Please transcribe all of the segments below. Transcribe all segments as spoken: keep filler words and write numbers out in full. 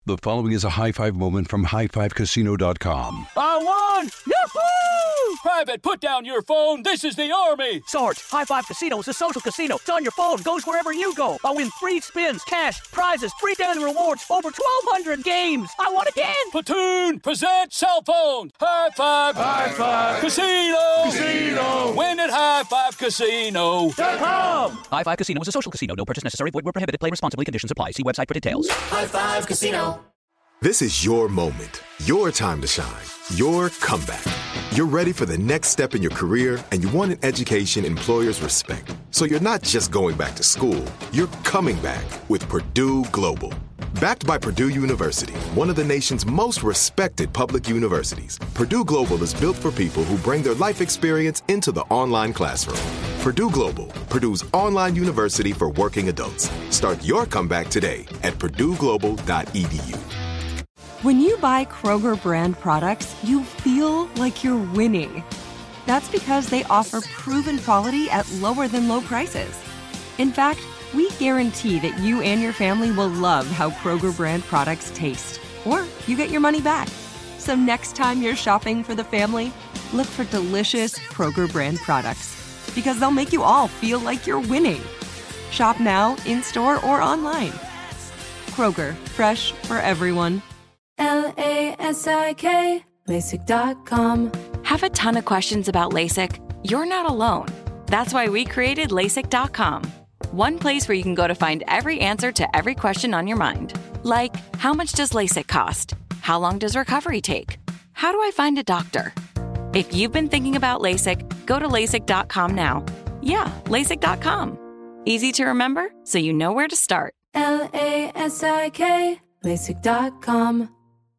The following is a high five moment from high five casino dot com. I won! Yahoo! Private, put down your phone. This is the Army. Sarge, High Five Casino is a social casino. It's on your phone. Goes wherever you go. I win free spins, cash, prizes, free daily rewards, over twelve hundred games. I won again. Platoon, present cell phone. High Five. High Five. Casino. Casino. Win at high five casino dot com. High Five Casino is a social casino. No purchase necessary. Void where prohibited. Play responsibly. Conditions apply. See website for details. High Five Casino. This is your moment, your time to shine, your comeback. You're ready for the next step in your career, and you want an education employers respect. So you're not just going back to school, you're coming back with Purdue Global. Backed by Purdue University, one of the nation's most respected public universities, Purdue Global is built for people who bring their life experience into the online classroom. Purdue Global, Purdue's online university for working adults. Start your comeback today at purdue global dot e d u. When you buy Kroger brand products, you feel like you're winning. That's because they offer proven quality at lower than low prices. In fact, we guarantee that you and your family will love how Kroger brand products taste, or you get your money back. So next time you're shopping for the family, look for delicious Kroger brand products, because they'll make you all feel like you're winning. Shop now, in-store, or online. Kroger, fresh for everyone. L A S I K, LASIK dot com. Have a ton of questions about LASIK? You're not alone. That's why we created LASIK dot com. One place where you can go to find every answer to every question on your mind. Like, how much does LASIK cost? How long does recovery take? How do I find a doctor? If you've been thinking about LASIK, go to LASIK dot com now. Yeah, LASIK dot com. Easy to remember, so you know where to start. L A S I K, LASIK dot com.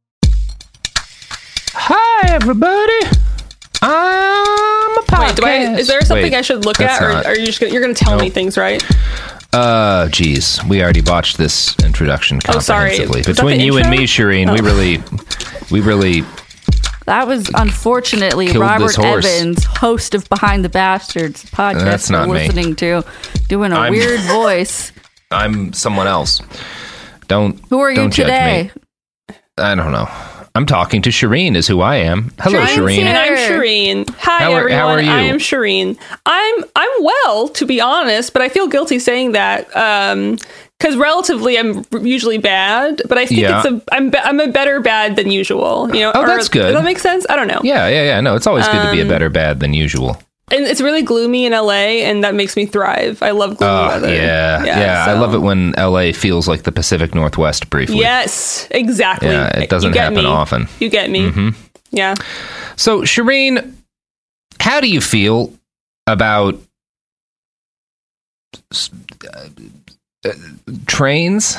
Hi, everybody. I'm a podcast. Wait, do I, is there something Wait, I should look at, or not. are you just gonna, you're going to tell Nope. me things, right? Uh, geez, we already botched this introduction Oh, sorry. comprehensively. Was that Between the you and intro? me, Shireen, Oh. we really, we really. That was unfortunately Killed Robert this horse. Evans, host of Behind the Bastards podcast. That's not we're me. listening to, doing a I'm- weird voice. I'm someone else. Don't. Who are you don't judge today? me. I don't know. I'm talking to Shireen, is who I am. Hello, Shireen's Shireen. here. And I'm Shireen. Hi, How are- everyone. how are you? I am Shireen. I'm I'm well, to be honest, but I feel guilty saying that. Um, because relatively, I'm usually bad, but I think Yeah. it's a I'm be- I'm a better bad than usual. You know? Oh, or- that's good. Does that make sense? I don't know. Yeah, yeah, yeah. No, it's always good to be a Um, better bad than usual. And it's really gloomy in L A, and that makes me thrive. I love gloomy Oh, weather. yeah, yeah. I so- love it when L A feels like the Pacific Northwest briefly. Yes, exactly. Yeah, it doesn't You get happen me. often. You get me. Mm-hmm. Yeah. So, Shireen, how do you feel about s- uh, uh, trains?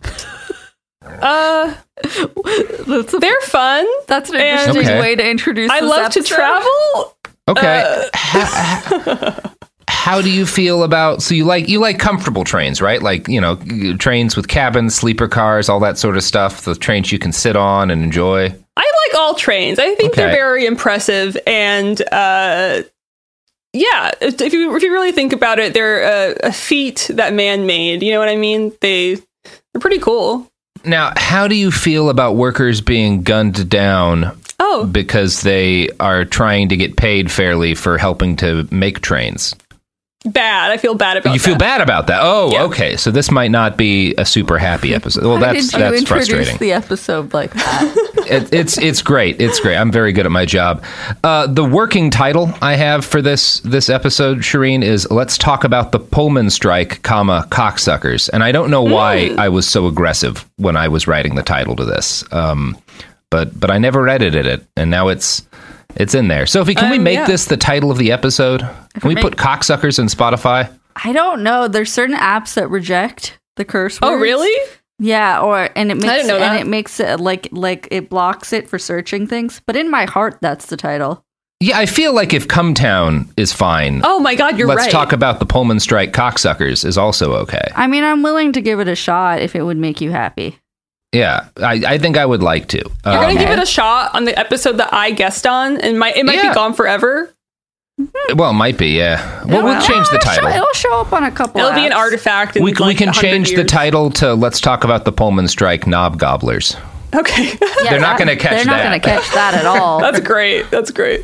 Uh, That's a, they're fun. that's an And- interesting Okay. way to introduce I this love episode. to travel. Okay. Uh, how, how do you feel about? So you like you like comfortable trains, right? Like you know, trains with cabins, sleeper cars, all that sort of stuff. The trains you can sit on and enjoy. I like all trains. I think Okay. they're very impressive, and uh, yeah, if if you if you really think about it, they're a, a feat that man made. You know what I mean? They they're pretty cool. Now, how do you feel about workers being gunned down Oh, because they are trying to get paid fairly for helping to make trains? bad. I feel bad about. You feel that. bad about that? Oh, Yeah. okay. So this might not be a super happy episode. Well, Why that's did you that's introduce frustrating. the episode like that? it, it's it's great. It's great. I'm very good at my job. Uh, the working title I have for this this episode, Shireen, is "Let's Talk About the Pullman Strike, comma Cocksuckers." And I don't know why Mm. I was so aggressive when I was writing the title to this, um, but but I never edited it, and now it's it's in there. Sophie, can we Um, make yeah. this the title of the episode? Can we make- put cocksuckers in Spotify? I don't know. There's certain apps that reject the curse words. Oh, really? Yeah, or and it makes didn't know and that. it makes it like like it blocks it for searching things. But in my heart, that's the title. Yeah, I feel like if Cumtown is fine, Oh my God, you're Let's right. Talk About the Pullman Strike Cocksuckers is also okay. I mean, I'm willing to give it a shot if it would make you happy. Yeah, I, I think I would like to. You're Um, gonna give it a shot on the episode that I guessed on, and my it might Yeah. be gone forever. Well, it might be, yeah. Well, we'll change the title. It'll show up on a couple. It'll be an apps. artifact. In We, like we can one hundred change years. the title to Let's Talk About the Pullman Strike Knob Gobblers. Okay. Yeah, They're not that- going to catch They're not that. going to catch that at all. That's great. That's great.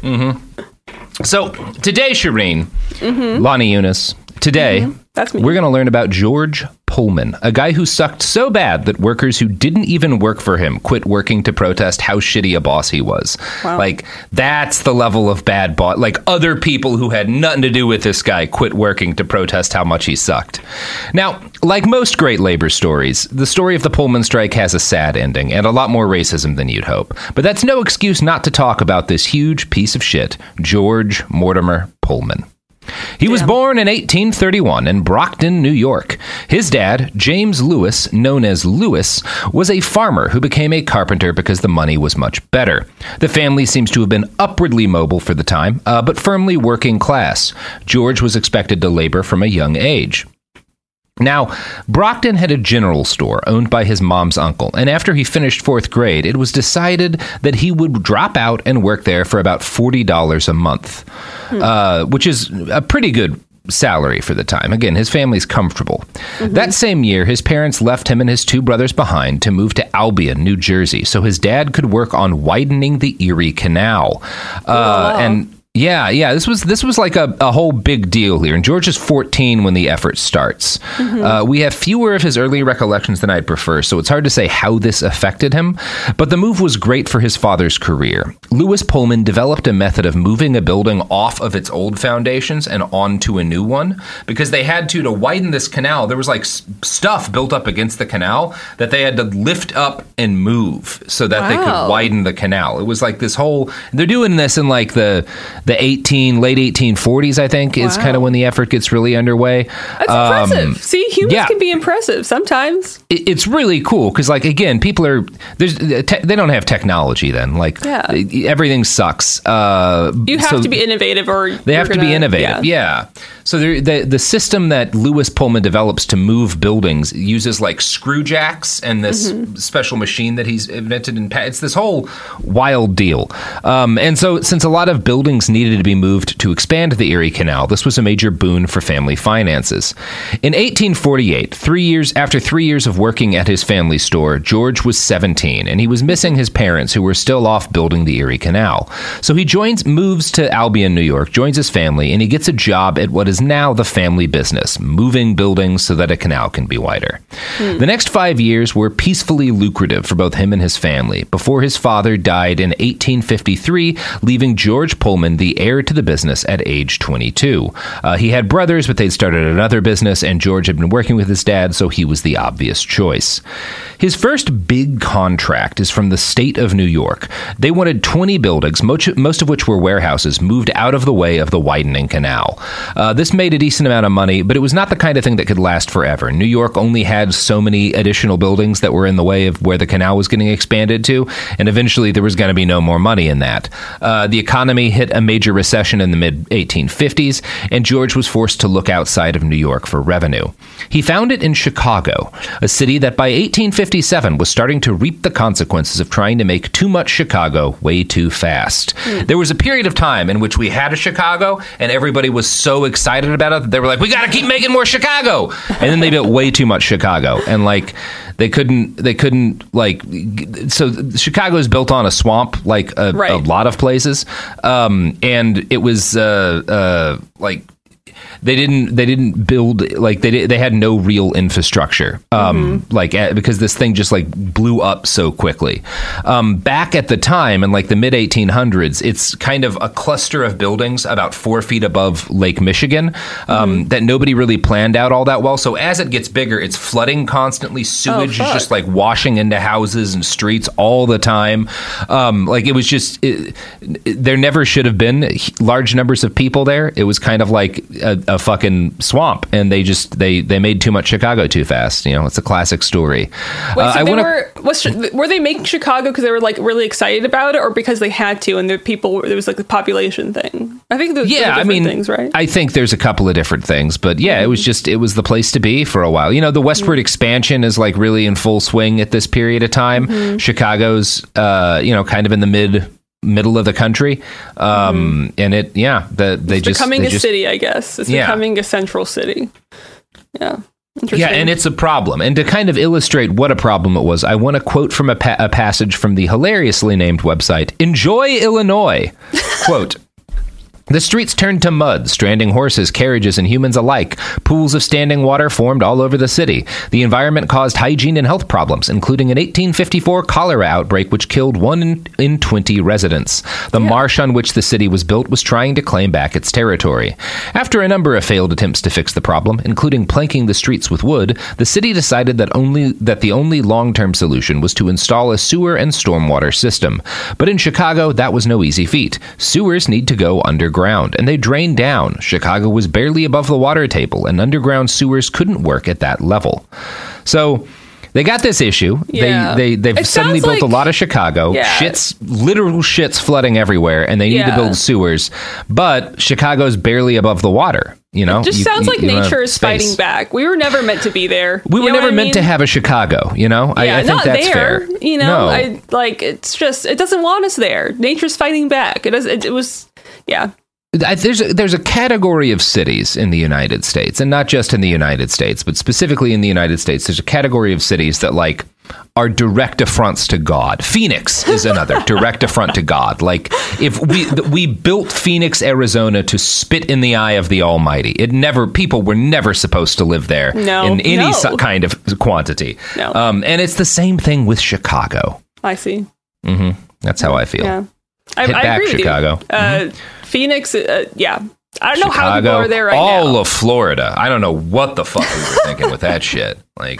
So, today, Shireen, Mm-hmm. Lonnie Eunice, today, That's me. we're going to learn about George Pullman, a guy who sucked so bad that workers who didn't even work for him quit working to protest how shitty a boss he was. Wow. Like, that's the level of bad boss. Like, other people who had nothing to do with this guy quit working to protest how much he sucked. Now, like most great labor stories, the story of the Pullman strike has a sad ending and a lot more racism than you'd hope. But that's no excuse not to talk about this huge piece of shit, George Mortimer Pullman. He was born in eighteen thirty-one in Brockton, New York. His dad, James Lewis, known as Lewis, was a farmer who became a carpenter because the money was much better. The family seems to have been upwardly mobile for the time, uh, but firmly working class. George was expected to labor from a young age. Now, Brockton had a general store owned by his mom's uncle, and after he finished fourth grade, it was decided that he would drop out and work there for about forty dollars a month, uh, which is a pretty good salary for the time. Again, his family's comfortable. That same year, his parents left him and his two brothers behind to move to Albion, New Jersey, so his dad could work on widening the Erie Canal. Uh, and Yeah, yeah. This was this was like a, a whole big deal here. And George is fourteen when the effort starts. Mm-hmm. Uh, we have fewer of his early recollections than I'd prefer, so it's hard to say how this affected him. But the move was great for his father's career. Lewis Pullman developed a method of moving a building off of its old foundations and onto a new one because they had to to widen this canal. There was like s- stuff built up against the canal that they had to lift up and move so that wow. they could widen the canal. It was like this whole. They're doing this in like the. The eighteen late eighteen forties, I think, wow. is kind of when the effort gets really underway. That's um, impressive. See, humans yeah. can be impressive sometimes. It, it's really cool because, like, again, people are there's te- they don't have technology. Then, like, yeah. everything sucks. Uh, you have so to be innovative, or they have to gonna, be innovative. Yeah. yeah. So the the system that Lewis Pullman develops to move buildings uses like screw jacks and this mm-hmm. special machine that he's invented. And it's this whole wild deal. Um, and so, since a lot of buildings needed to be moved to expand the Erie Canal, this was a major boon for family finances. In eighteen forty-eight, three years after three years of working at his family store, George was seventeen, and he was missing his parents, who were still off building the Erie Canal. So he joins, moves to Albion, New York, joins his family, and he gets a job at what is now the family business, moving buildings so that a canal can be wider. Hmm. The next five years were peacefully lucrative for both him and his family, before his father died in eighteen fifty-three, leaving George Pullman the heir to the business at age twenty-two. Uh, he had brothers, but they'd started another business, and George had been working with his dad, so he was the obvious choice. His first big contract is from the state of New York. They wanted twenty buildings, most, most of which were warehouses, moved out of the way of the widening canal. Uh, this made a decent amount of money, but it was not the kind of thing that could last forever. New York only had so many additional buildings that were in the way of where the canal was getting expanded to, and eventually there was going to be no more money in that. Uh, the economy hit a major recession in the mid eighteen fifties, and George was forced to look outside of New York for revenue. He found it in Chicago, a city that by eighteen fifty-seven was starting to reap the consequences of trying to make too much Chicago way too fast. Mm. There was a period of time in which we had a Chicago, and everybody was so excited about it that they were like, we got to keep making more Chicago! And then they built way too much Chicago, and like... They couldn't, they couldn't, like, so Chicago is built on a swamp, like a, right. a lot of places. Um, and it was, uh, uh, like, they didn't, they didn't build, like, they did, they had no real infrastructure, um, mm-hmm. like, because this thing just, like, blew up so quickly. Um, back at the time, in, like, the mid eighteen hundreds, it's kind of a cluster of buildings about four feet above Lake Michigan, um, mm-hmm. that nobody really planned out all that well. So as it gets bigger, it's flooding constantly. Sewage oh, is just, like, washing into houses and streets all the time. Um, like, it was just, it, it, there never should have been large numbers of people there. It was kind of like a, a fucking swamp, and they just they they made too much Chicago too fast. You know, it's a classic story. Wait, uh, so I they wanna, were was, were they making Chicago because they were like really excited about it, or because they had to, and the people there was like a population thing? I think there's yeah, I mean, things, right? I think there's a couple of different things, but yeah, mm-hmm. it was just it was the place to be for a while. You know, the westward mm-hmm. expansion is like really in full swing at this period of time. Mm-hmm. Chicago's, uh, you know, kind of in the mid. middle of the country. Um, mm-hmm. And it, yeah, the, they it's just becoming they a just, city, I guess. It's yeah. becoming a central city. Yeah. Yeah, and it's a problem. And to kind of illustrate what a problem it was, I want to quote from a, pa- a passage from the hilariously named website, Enjoy Illinois. Quote, the streets turned to mud, stranding horses, carriages, and humans alike. Pools of standing water formed all over the city. The environment caused hygiene and health problems, including an eighteen fifty-four cholera outbreak which killed one in, in twenty residents. The yeah. marsh on which the city was built was trying to claim back its territory. After a number of failed attempts to fix the problem, including planking the streets with wood, the city decided that only that the only long-term solution was to install a sewer and stormwater system. But in Chicago, that was no easy feat. Sewers need to go underground. Ground, and they drained down. Chicago was barely above the water table, and underground sewers couldn't work at that level. So they got this issue. Yeah. They, they, they've it suddenly built like, a lot of Chicago. Yeah. Shit's, literal shit's flooding everywhere, and they need yeah. to build sewers. But Chicago's barely above the water. You know, it just you, sounds you, like you nature is space. fighting back. We were never meant to be there. We were you know never meant mean? to have a Chicago, you know? Yeah, I, I think not that's there, fair. You know, no. I, like, it's just, it doesn't want us there. Nature's fighting back. It, does, it, it was, yeah. There's a, there's a category of cities in the United States, and not just in the United States, but specifically in the United States, there's a category of cities that, like, are direct affronts to God. Phoenix is another direct affront to God. Like, if we we built Phoenix, Arizona to spit in the eye of the Almighty. It never, people were never supposed to live there no, in any no. kind of quantity. No. Um, and it's the same thing with Chicago. I see. Mm-hmm. That's how I feel. Yeah. I, Hit I back, agree with Chicago. You. Uh, mm-hmm. Phoenix, uh, yeah. I don't Chicago, know how people are there right all now. All of Florida. I don't know what the fuck we were thinking with that shit. Like,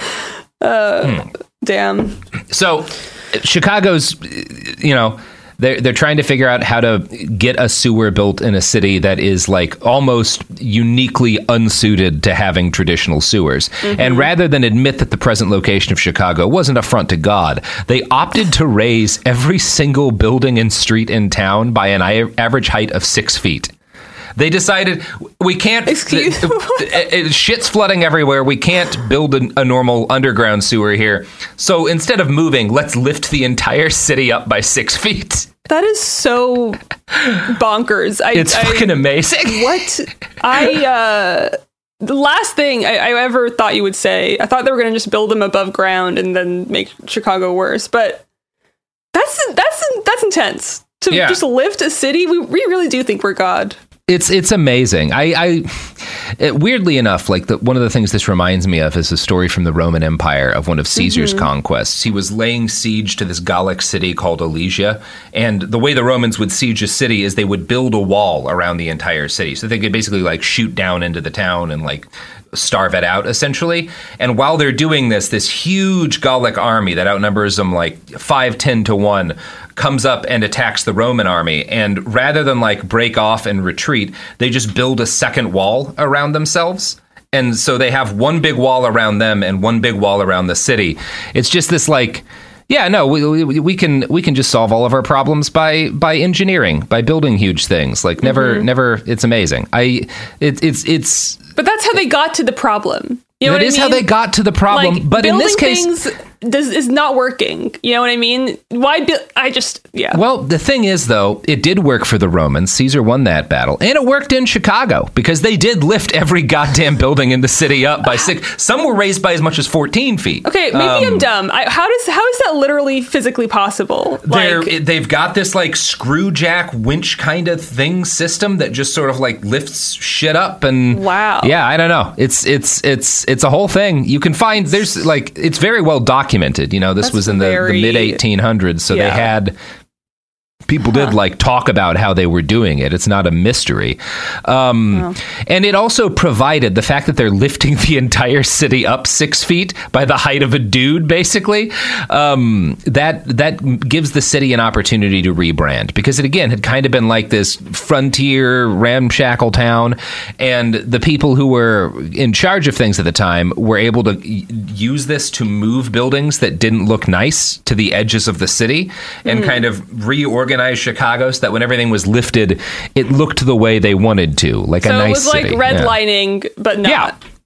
uh, hmm. damn. So, Chicago's, you know, they're they're trying to figure out how to get a sewer built in a city that is like almost uniquely unsuited to having traditional sewers. Mm-hmm. And rather than admit that the present location of Chicago was an affront to God, they opted to raise every single building and street in town by an average height of six feet. They decided we can't. Excuse th- th- shit's flooding everywhere. We can't build a, a normal underground sewer here. So instead of moving, let's lift the entire city up by six feet. That is so bonkers. I, it's I, fucking amazing. What I uh, the last thing I, I ever thought you would say, I thought they were going to just build them above ground and then make Chicago worse. But that's that's that's intense to yeah. just lift a city. We we really do think we're God. It's it's amazing. I, I it, weirdly enough, like the, one of the things this reminds me of is a story from the Roman Empire of one of Caesar's mm-hmm. conquests. He was laying siege to this Gallic city called Alesia, and the way the Romans would siege a city is they would build a wall around the entire city, so they could basically like shoot down into the town and like starve it out, essentially. And while they're doing this, this huge Gallic army that outnumbers them like five, ten to one comes up and attacks the Roman army. And rather than like break off and retreat, they just build a second wall around themselves. And so they have one big wall around them and one big wall around the city. It's just this like, yeah, no, we, we, we can we can just solve all of our problems by by engineering, by building huge things. Like never, mm-hmm. never. It's amazing. I it, it's it's. But that's how they got to the problem. You know that what is I mean? how they got to the problem. Like, but in this case, things does, is not working. You know what I mean? Why? Bu- I just yeah. Well, the thing is, though, it did work for the Romans. Caesar won that battle, and it worked in Chicago because they did lift every goddamn building in the city up by six. Some were raised by as much as fourteen feet. Okay, maybe um, I'm dumb. I, how does how is that literally physically possible? Like, Like, they've got this like screw jack winch kind of thing system that just sort of like lifts shit up and wow. Yeah, I don't know. It's it's it's it's a whole thing. You can find there's like it's very well documented. You know, this That's was in the, very, the mid eighteen hundreds, so yeah. they had. People did huh. like talk about how they were doing it. It's not a mystery. Um, oh. And it also provided the fact that they're lifting the entire city up six feet by the height of a dude, basically. Um, that that gives the city an opportunity to rebrand because it, again, had kind of been like this frontier ramshackle town. And the people who were in charge of things at the time were able to y- use this to move buildings that didn't look nice to the edges of the city and mm. kind of reorganize Chicago so that when everything was lifted, it looked the way they wanted to, like so a nice city. So it was city. like redlining, yeah. but not. Yeah.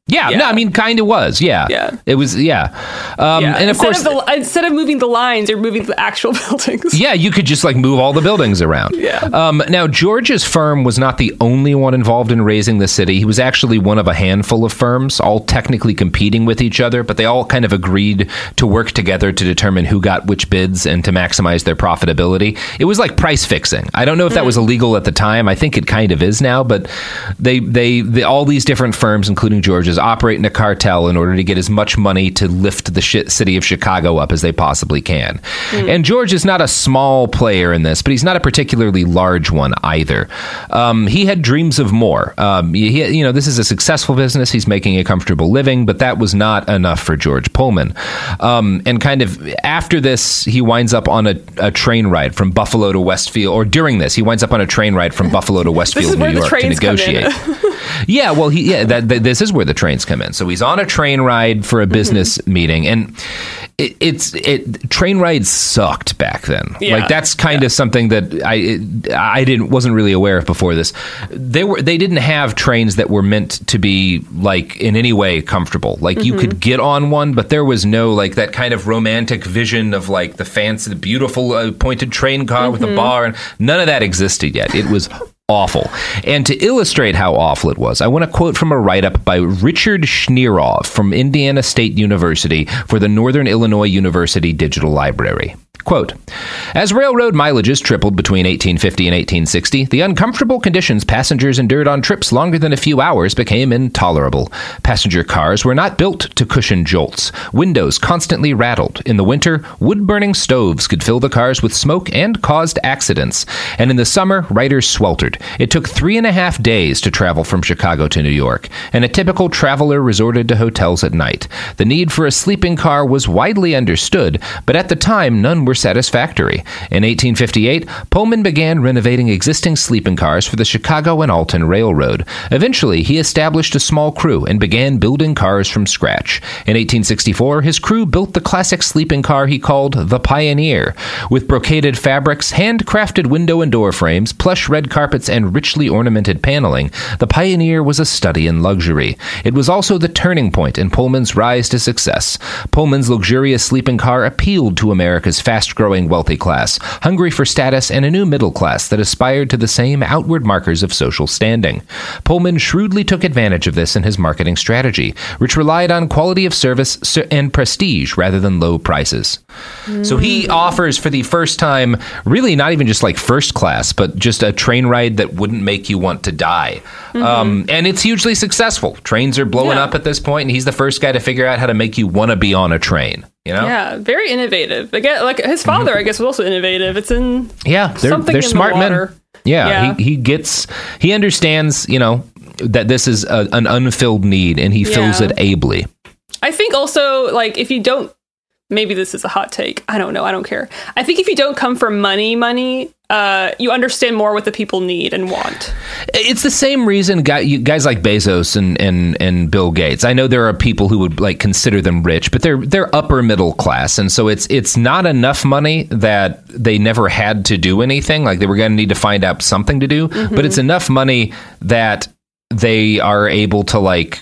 Yeah, Yeah. no, I mean, kind of was. Yeah, Yeah. it was. Yeah, um, Yeah. and of instead course, of the, instead of moving the lines, you're moving the actual buildings. yeah, you could just like move all the buildings around. Yeah. Um, now, George's firm was not the only one involved in raising the city. He was actually one of a handful of firms, all technically competing with each other, but they all kind of agreed to work together to determine who got which bids and to maximize their profitability. It was like price fixing. I don't know if that was illegal at the time. I think it kind of is now, but they, they, they all these different firms, including George's, operate in a cartel in order to get as much money to lift the sh- city of Chicago up as they possibly can. Mm. And George is not a small player in this, but he's not a particularly large one either. Um, he had dreams of more. Um, he, you know, this is a successful business. He's making a comfortable living, but that was not enough for George Pullman. Um, and kind of after this, he winds up on a, a train ride from Buffalo to Westfield, or during this, he winds up on a train ride from Buffalo to Westfield, New York to negotiate. yeah, well, he, yeah, that, that, this is where the trains come in. So he's on a train ride for a business mm-hmm. meeting, and it, it's it train rides sucked back then. Yeah. Like that's kind yeah. of something that I it, I didn't wasn't really aware of before this. They were they didn't have trains that were meant to be like in any way comfortable. Like mm-hmm. you could get on one, but there was no like that kind of romantic vision of like the fancy, the beautiful uh, pointed train car mm-hmm. with a bar, and none of that existed yet. It was awful. And to illustrate how awful it was, I want to quote from a write-up by Richard Schneerhoff from Indiana State University for the Northern Illinois University Digital Library. Quote, as railroad mileages tripled between eighteen fifty and eighteen sixty, the uncomfortable conditions passengers endured on trips longer than a few hours became intolerable. Passenger cars were not built to cushion jolts. Windows constantly rattled. In the winter, wood-burning stoves could fill the cars with smoke and caused accidents. And in the summer, riders sweltered. It took three and a half days to travel from Chicago to New York, and a typical traveler resorted to hotels at night. The need for a sleeping car was widely understood, but at the time, none were satisfactory. In eighteen fifty-eight, Pullman began renovating existing sleeping cars for the Chicago and Alton Railroad. Eventually, he established a small crew and began building cars from scratch. In eighteen sixty-four, his crew built the classic sleeping car he called the Pioneer. With brocaded fabrics, handcrafted window and door frames, plush red carpets, and richly ornamented paneling, the Pioneer was a study in luxury. It was also the turning point in Pullman's rise to success. Pullman's luxurious sleeping car appealed to America's fast-growing wealthy class, hungry for status and a new middle class that aspired to the same outward markers of social standing. Pullman shrewdly took advantage of this in his marketing strategy, which relied on quality of service and prestige rather than low prices. Mm. So he offers for the first time, really not even just like first class, but just a train ride that wouldn't make you want to die. Mm-hmm. Um, and it's hugely successful. Trains are blowing yeah. up at this point, and he's the first guy to figure out how to make you want to be on a train. You know? Yeah, very innovative. Again, like his father, mm-hmm. I guess, was also innovative. It's in yeah, they're something they're in smart the water. men. Yeah, yeah, he he gets he understands, you know, that this is a, an unfilled need, and he yeah. fills it ably. I think also, like, if you don't, maybe this is a hot take. I don't know. I don't care. I think if you don't come for money, money, uh, you understand more what the people need and want. It's the same reason guy, you, guys like Bezos and, and, and Bill Gates. I know there are people who would like consider them rich, but they're they're upper middle class, and so it's it's not enough money that they never had to do anything. Like they were going to need to find out something to do, mm-hmm. but it's enough money that they are able to like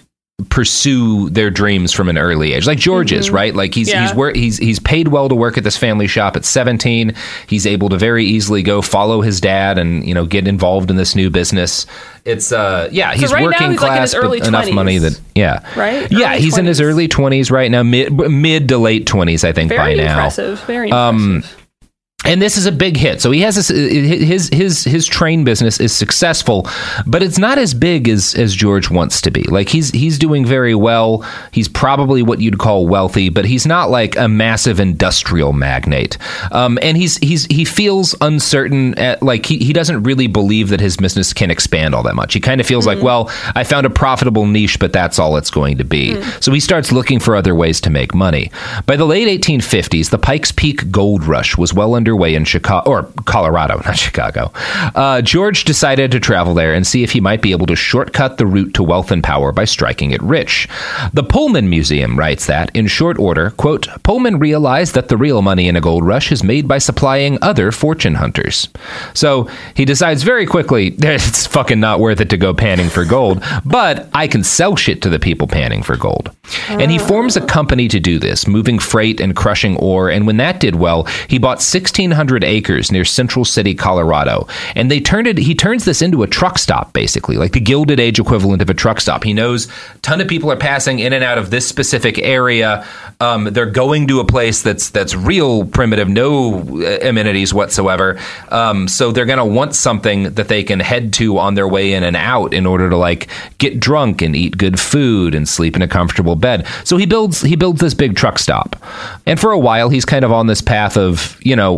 pursue their dreams from an early age, like George mm-hmm. is, right? Like he's yeah. he's wor- he's he's paid well to work at this family shop at seventeen. He's able to very easily go follow his dad and, you know, get involved in this new business. It's uh yeah, he's so right working now he's class, like in his early but enough twenties. money that yeah, right? Yeah, early he's twenties. in his early twenties right now, mid mid to late twenties, I think very by now. Impressive, very impressive. Um, And this is a big hit. So he has this, his his his train business is successful, but it's not as big as as George wants to be. Like he's he's doing very well. He's probably what you'd call wealthy, but he's not like a massive industrial magnate. Um, and he's he's he feels uncertain. At, like he he doesn't really believe that his business can expand all that much. He kind of feels mm-hmm. like, well, I found a profitable niche, but that's all it's going to be. Mm-hmm. So he starts looking for other ways to make money. By the late eighteen fifties, the Pikes Peak gold rush was well underway underway in Chicago, or Colorado, not Chicago. Uh, George decided to travel there and see if he might be able to shortcut the route to wealth and power by striking it rich. The Pullman Museum writes that, in short order, quote, Pullman realized that the real money in a gold rush is made by supplying other fortune hunters. So he decides very quickly, it's fucking not worth it to go panning for gold, but I can sell shit to the people panning for gold. And he forms a company to do this, moving freight and crushing ore, and when that did well, he bought sixteen hundred acres near Central City, Colorado, and they turned it, he turns this into a truck stop, basically, like the Gilded Age equivalent of a truck stop. He knows a ton of people are passing in and out of this specific area. Um, they're going to a place that's that's real primitive, no amenities whatsoever. Um, so they're going to want something that they can head to on their way in and out in order to like get drunk and eat good food and sleep in a comfortable bed. So he builds he builds this big truck stop, and for a while he's kind of on this path of, you know,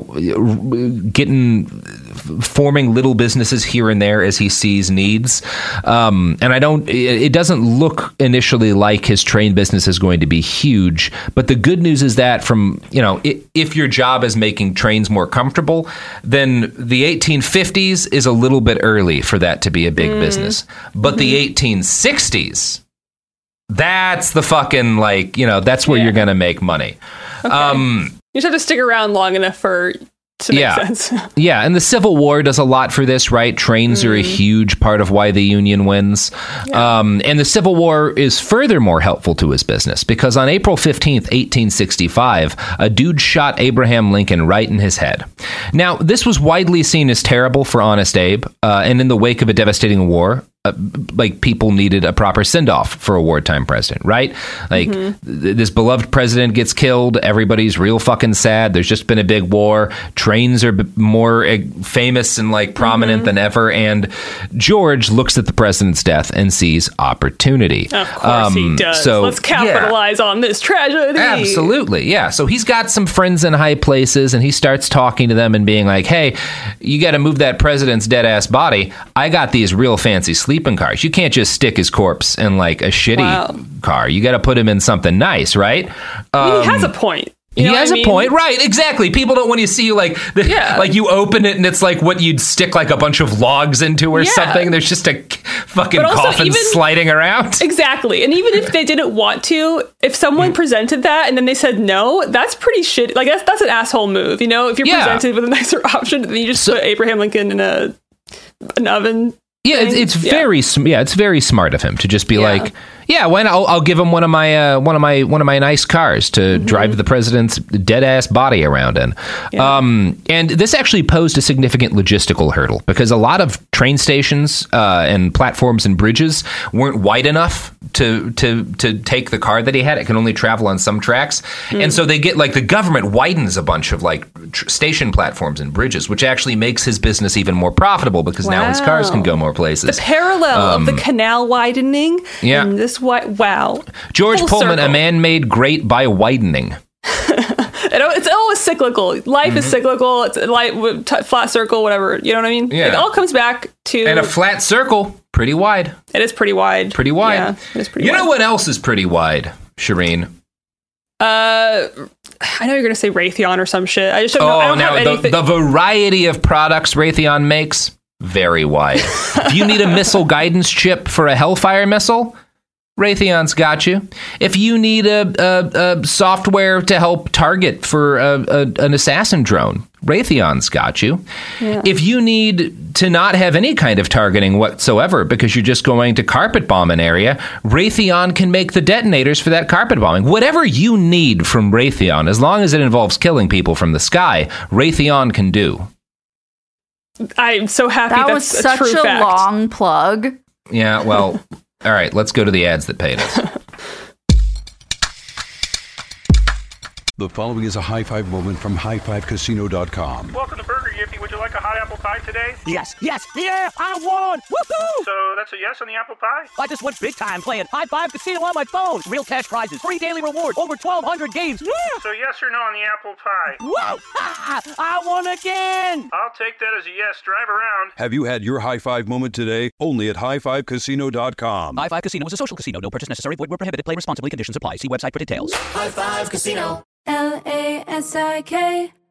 getting forming little businesses here and there as he sees needs. Um, and I don't, it doesn't look initially like his train business is going to be huge. But the good news is that from, you know, if your job is making trains more comfortable, then the eighteen fifties is a little bit early for that to be a big mm. business. But mm-hmm. the eighteen sixties, that's the fucking, like, you know, that's where yeah. you're going to make money. Okay. Um, you just have to stick around long enough for to make yeah. sense. Yeah, and the Civil War does a lot for this, right? Trains mm. are a huge part of why the Union wins. Yeah. Um, and the Civil War is furthermore helpful to his business because on April fifteenth, eighteen sixty-five, a dude shot Abraham Lincoln right in his head. Now, this was widely seen as terrible for Honest Abe, uh, and in the wake of a devastating war, Uh, like people needed a proper send-off for a wartime president, right? Like mm-hmm. th- this beloved president gets killed. Everybody's real fucking sad. There's just been a big war. Trains are b- more uh, famous and like prominent mm-hmm. than ever. And George looks at the president's death and sees opportunity. Of course um, he does. So, Let's capitalize yeah. on this tragedy. Absolutely. Yeah. So he's got some friends in high places and he starts talking to them and being like, hey, you got to move that president's dead ass body. I got these real fancy sleeping cars. You can't just stick his corpse in like a shitty wow. car. You got to put him in something nice, right? Um, I mean, he has a point. You he know has I mean? a point, right? Exactly. People don't want to see you like, the, yeah. like you open it and it's like what you'd stick like a bunch of logs into or yeah. something. There's just a fucking coffin even, sliding around. Exactly. And even if they didn't want to, if someone presented that and then they said no, that's pretty shit. Like that's that's an asshole move. You know, if you're yeah. presented with a nicer option, then you just so, put Abraham Lincoln in a an oven. Yeah, it's, it's yeah. very yeah, it's very smart of him to just be yeah. like, yeah, when I'll, I'll give him one of my uh, one of my one of my nice cars to mm-hmm. drive the president's dead ass body around in. Yeah. Um, and this actually posed a significant logistical hurdle because a lot of train stations uh, and platforms and bridges weren't wide enough to to to take the car that he had. It can only travel on some tracks, mm. and so they get like the government widens a bunch of like tr- station platforms and bridges, which actually makes his business even more profitable because wow. now his cars can go more places. The parallel um, of the canal widening. Yeah. And this wi- wow. George Full Pullman, circle. a man made great by widening. It's always cyclical. Life mm-hmm. is cyclical. It's like t- flat circle, whatever. You know what I mean? Yeah. It all comes back to... And a flat circle, pretty wide. It is pretty wide. Pretty wide. Yeah, it is pretty you wide. know what else is pretty wide, Shireen? Uh, I know you're going to say Raytheon or some shit. I just don't oh, know. I don't now have the, anything. the variety of products Raytheon makes, very wide. If you need a missile guidance chip for a Hellfire missile, Raytheon's got you. If you need a, a, a software to help target for a, a, an assassin drone, Raytheon's got you. Yeah. If you need to not have any kind of targeting whatsoever because you're just going to carpet bomb an area, Raytheon can make the detonators for that carpet bombing. Whatever you need from Raytheon, as long as it involves killing people from the sky, Raytheon can do. I'm so happy that that's was a such true a fact. long plug. Yeah, well, all right, let's go to the ads that paid us. The following is a high five moment from high five casino dot com. Welcome to Burger Yippee. Would you like a hot apple pie today? Yes, yes, yeah, I won! Woohoo! So that's a yes on the apple pie? I just went big time playing High Five Casino on my phone. Real cash prizes, free daily rewards, over twelve hundred games. Yeah! So yes or no on the apple pie? Whoa! Ha! I won again! I'll take that as a yes. Drive around. Have you had your high five moment today? Only at high five casino dot com. High Five Casino is a social casino. No purchase necessary. Void where prohibited. Play responsibly. Conditions apply. See website for details. High Five Casino. L A S I K,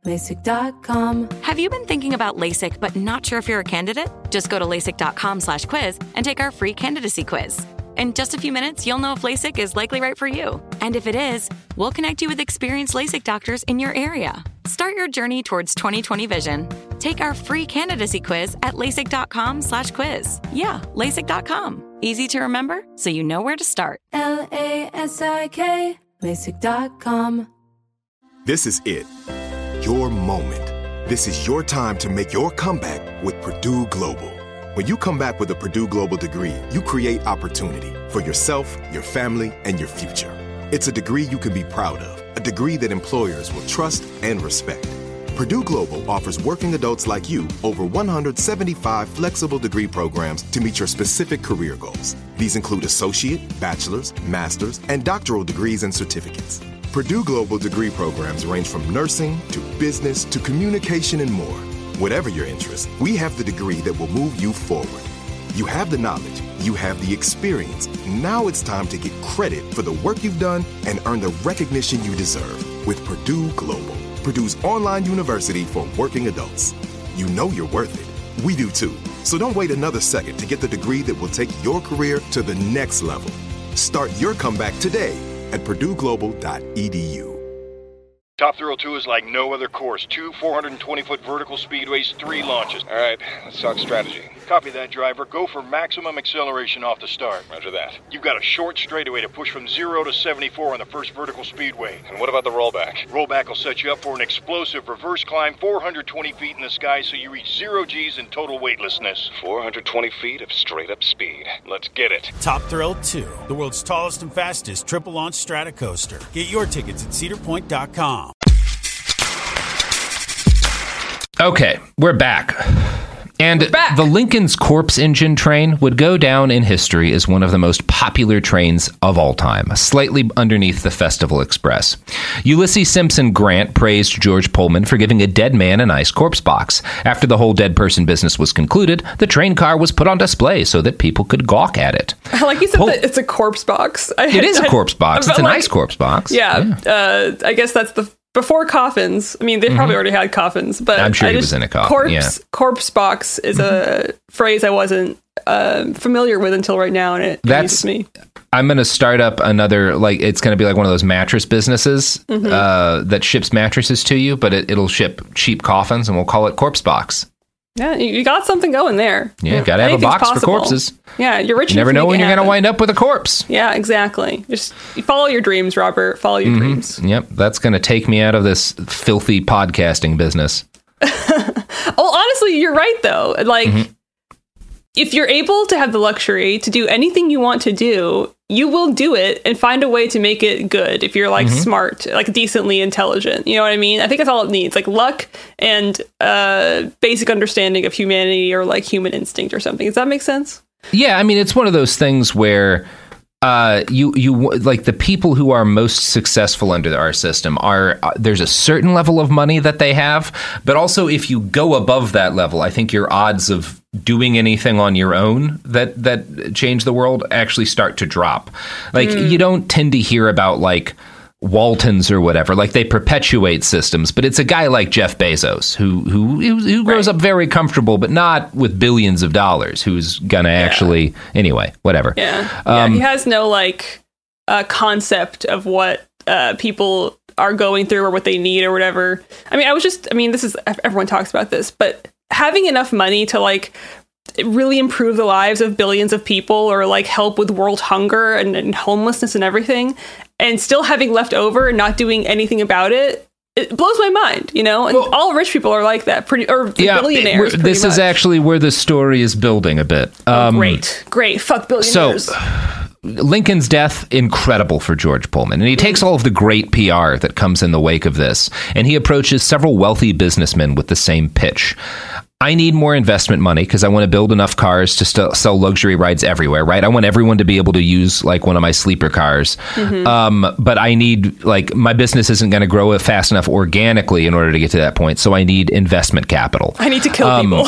LASIK dot com. Have you been thinking about LASIK but not sure if you're a candidate? Just go to LASIK.com slash quiz and take our free candidacy quiz. In just a few minutes, you'll know if LASIK is likely right for you. And if it is, we'll connect you with experienced LASIK doctors in your area. Start your journey towards twenty twenty vision. Take our free candidacy quiz at LASIK.com slash quiz. Yeah, LASIK dot com. Easy to remember, so you know where to start. L A S I K, LASIK dot com. This is it. Your moment. This is your time to make your comeback with Purdue Global. When you come back with a Purdue Global degree, you create opportunity for yourself, your family, and your future. It's a degree you can be proud of, a degree that employers will trust and respect. Purdue Global offers working adults like you over one hundred seventy-five flexible degree programs to meet your specific career goals. These include associate, bachelor's, master's, and doctoral degrees and certificates. Purdue Global degree programs range from nursing to business to communication and more. Whatever your interest, we have the degree that will move you forward. You have the knowledge, you have the experience. Now it's time to get credit for the work you've done and earn the recognition you deserve with Purdue Global, Purdue's online university for working adults. You know you're worth it. We do too. So don't wait another second to get the degree that will take your career to the next level. Start your comeback today at purdue global dot e d u. Top Thrill two is like no other course. Two four hundred twenty foot vertical speedways, three launches. All right, let's talk strategy. Copy that, driver. Go for maximum acceleration off the start. Roger that. You've got a short straightaway to push from zero to seventy-four on the first vertical speedway. And what about the rollback? Rollback will set you up for an explosive reverse climb four hundred twenty feet in the sky so you reach zero G's in total weightlessness. four hundred twenty feet of straight-up speed. Let's get it. Top Thrill two, the world's tallest and fastest triple-launch Stratocoaster. Get your tickets at cedar point dot com. Okay, we're back. And the Lincoln's Corpse engine train would go down in history as one of the most popular trains of all time, slightly underneath the Festival Express. Ulysses Simpson Grant praised George Pullman for giving a dead man a nice corpse box. After the whole dead person business was concluded, the train car was put on display so that people could gawk at it. Like you said, Pull- that it's a corpse box. I, it is a corpse box. It's a like, nice corpse box. Yeah, yeah. Uh, I guess that's the... Before coffins, I mean, they probably mm-hmm. already had coffins, but I'm sure I he just, was in a coffin. Corpse, yeah. corpse box is mm-hmm. a phrase I wasn't uh, familiar with until right now, and it That's me. I'm going to start up another, like, it's going to be like one of those mattress businesses mm-hmm. uh, that ships mattresses to you, but it, it'll ship cheap coffins, and we'll call it Corpse Box. Yeah, you got something going there. Yeah, got to have a box possible. for corpses. Yeah, you're rich. You never know when you're going to wind up with a corpse. Yeah, exactly. Just follow your dreams, Robert. Follow your mm-hmm. dreams. Yep, that's going to take me out of this filthy podcasting business. Oh, honestly, you're right, though. Like, mm-hmm. if you're able to have the luxury to do anything you want to do, you will do it and find a way to make it good if you're like mm-hmm. smart, like decently intelligent. You know what I mean? I think that's all it needs, like luck and uh, basic understanding of humanity or like human instinct or something. Does that make sense? Yeah, I mean, it's one of those things where uh, you you like the people who are most successful under our system are uh, there's a certain level of money that they have, but also if you go above that level, I think your odds of doing anything on your own that that change the world actually start to drop. Like mm. you don't tend to hear about like Waltons or whatever, like they perpetuate systems, but it's a guy like Jeff Bezos who who who grows right. up very comfortable, but not with billions of dollars, who's gonna yeah. actually anyway, whatever. Yeah, um, yeah. He has no like uh, concept of what uh, people are going through or what they need or whatever. I mean, I was just, I mean, this is everyone talks about this, but having enough money to like really improve the lives of billions of people or like help with world hunger and, and homelessness and everything, and still having left over and not doing anything about it, it blows my mind, you know? And well, all rich people are like that, pretty, or yeah, billionaires. It, this much. is actually where the story is building a bit. Um, oh, great, great. Fuck billionaires. So, Lincoln's death, incredible for George Pullman. And he takes all of the great P R that comes in the wake of this, and he approaches several wealthy businessmen with the same pitch. I need more investment money because I want to build enough cars to st- sell luxury rides everywhere, right? I want everyone to be able to use like one of my sleeper cars. Mm-hmm. Um, but I need like my business isn't going to grow fast enough organically in order to get to that point. So I need investment capital. I need to kill um, people.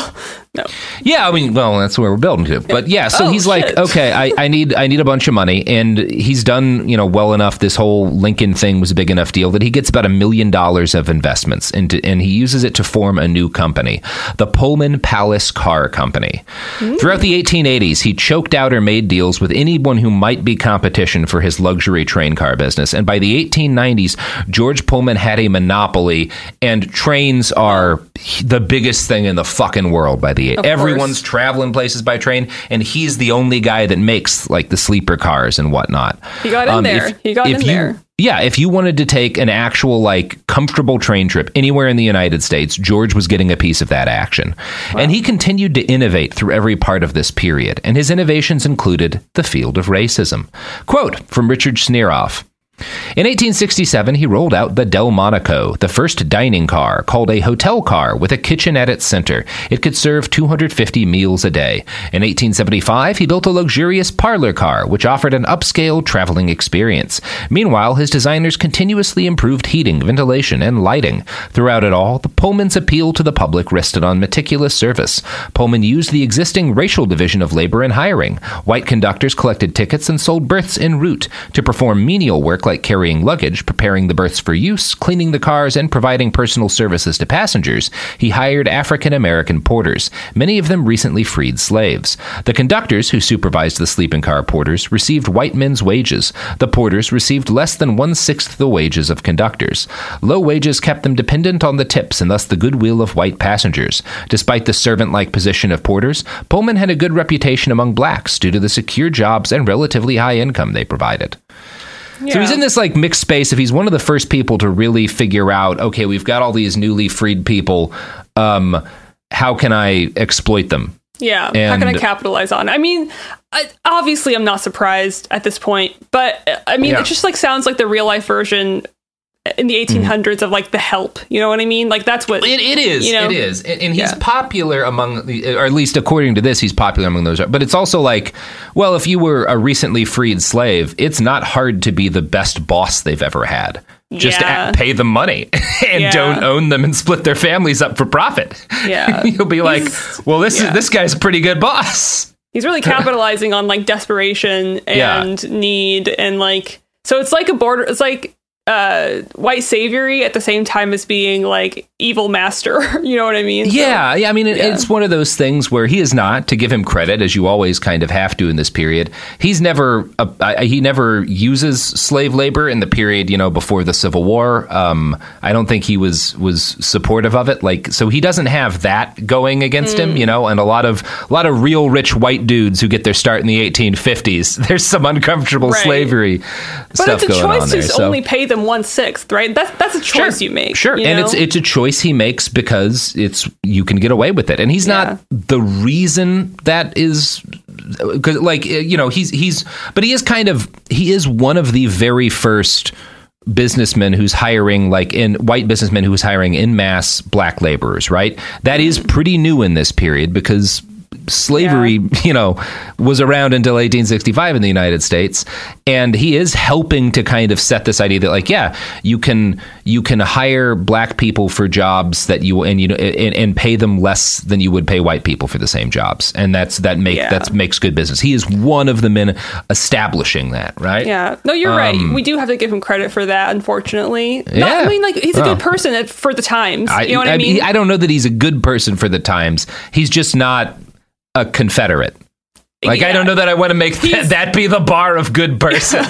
No. Yeah, I mean, well, that's where we're building to. But yeah, so Oh, he's like, shit. okay, I, I need I need a bunch of money, and he's done, you know, well enough. This whole Lincoln thing was a big enough deal that he gets about a million dollars of investments into, and he uses it to form a new company, the Pullman Palace Car Company. Mm. Throughout the eighteen eighties, he choked out or made deals with anyone who might be competition for his luxury train car business. And by the eighteen nineties, George Pullman had a monopoly, and trains are the biggest thing in the fucking world by the eight. Everyone's traveling places by train, and he's the only guy that makes like the sleeper cars and whatnot. He got in Um, there. if- he got if in you- there. Yeah, if you wanted to take an actual, like, comfortable train trip anywhere in the United States, George was getting a piece of that action. Wow. And he continued to innovate through every part of this period, and his innovations included the field of racism. Quote from Richard Schneeroff. In eighteen sixty-seven, he rolled out the Delmonico, the first dining car, called a hotel car with a kitchen at its center. It could serve two hundred fifty meals a day. In eighteen seventy-five, he built a luxurious parlor car, which offered an upscale traveling experience. Meanwhile, his designers continuously improved heating, ventilation, and lighting. Throughout it all, the Pullman's appeal to the public rested on meticulous service. Pullman used the existing racial division of labor and hiring. White conductors collected tickets and sold berths en route to perform menial work like carrying luggage, preparing the berths for use, cleaning the cars, and providing personal services to passengers. He hired African-American porters, many of them recently freed slaves. The conductors, who supervised the sleeping car porters, received white men's wages. The porters received less than one-sixth the wages of conductors. Low wages kept them dependent on the tips and thus the goodwill of white passengers. Despite the servant-like position of porters, Pullman had a good reputation among blacks due to the secure jobs and relatively high income they provided. Yeah. So he's in this like mixed space. If he's one of the first people to really figure out, okay, we've got all these newly freed people, um, how can I exploit them? Yeah, and, how can I capitalize on? I mean, I, obviously, I'm not surprised at this point, but I mean, yeah. it just like sounds like the real life version in the eighteen hundreds mm. of like The Help. You know what I mean? Like that's what it, it is. You know? It is, and, and he's yeah. popular among the, or at least according to this, he's popular among those. But it's also like, well, if you were a recently freed slave, it's not hard to be the best boss they've ever had. Just yeah. pay them money and yeah. don't own them and split their families up for profit. Yeah, you'll be like, he's, well, this yeah. is this guy's a pretty good boss. He's really capitalizing on like desperation and yeah. need, and like so it's like a border. It's like. Uh, white saviory at the same time as being like evil master. You know what I mean? Yeah. So, yeah. I mean, it, yeah. it's one of those things where he is not, to give him credit, as you always kind of have to in this period. He's never, uh, uh, he never uses slave labor in the period, you know, before the Civil War. Um, I don't think he was, was supportive of it. Like, so he doesn't have that going against mm. him, you know, and a lot of, a lot of real rich white dudes who get their start in the eighteen fifties. There's some uncomfortable right. slavery but stuff going on there. But it's a choice to so. only pay them one sixth, right? That's that's a choice sure. you make. Sure, you and know? it's it's a choice he makes because it's you can get away with it, and he's yeah. not the reason that is because like you know he's he's but he is kind of he is one of the very first businessmen who's hiring like in white businessmen who's hiring in mass black laborers, right? That is pretty new in this period because slavery, yeah. you know, was around until eighteen sixty-five in the United States. And he is helping to kind of set this idea that like, yeah, you can you can hire black people for jobs that you and you know and, and pay them less than you would pay white people for the same jobs. And that's that make yeah. that makes good business. He is one of the men establishing that, right? Yeah. No, you're um, right. We do have to give him credit for that, unfortunately. Yeah. Not, I mean, like he's a oh. good person at, for the times. I, you know what I, I mean? I don't know that he's a good person for the times. He's just not a Confederate. Like, yeah. I don't know that I want to make th- that be the bar of good person.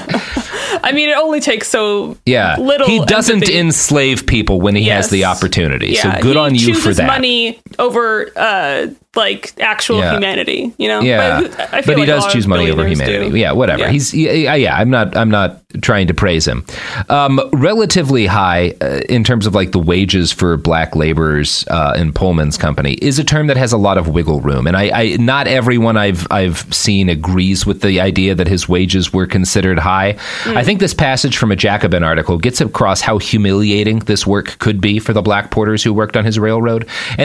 I mean, it only takes so yeah. little. He doesn't empathy. enslave people when he yes. has the opportunity. Yeah. So good he on you for that. Money over uh, like actual yeah. humanity. You know. Yeah. But, I feel but he like does choose money over humanity. Do. Yeah. Whatever. Yeah. He's yeah, yeah. I'm not. I'm not trying to praise him. Um, relatively high uh, in terms of like the wages for black laborers uh, in Pullman's company is a term that has a lot of wiggle room, and I, I not everyone I've I've seen agrees with the idea that his wages were considered high. Mm. I think this passage from a Jacobin article gets across how humiliating this work could be for the black porters who worked on his railroad. And as you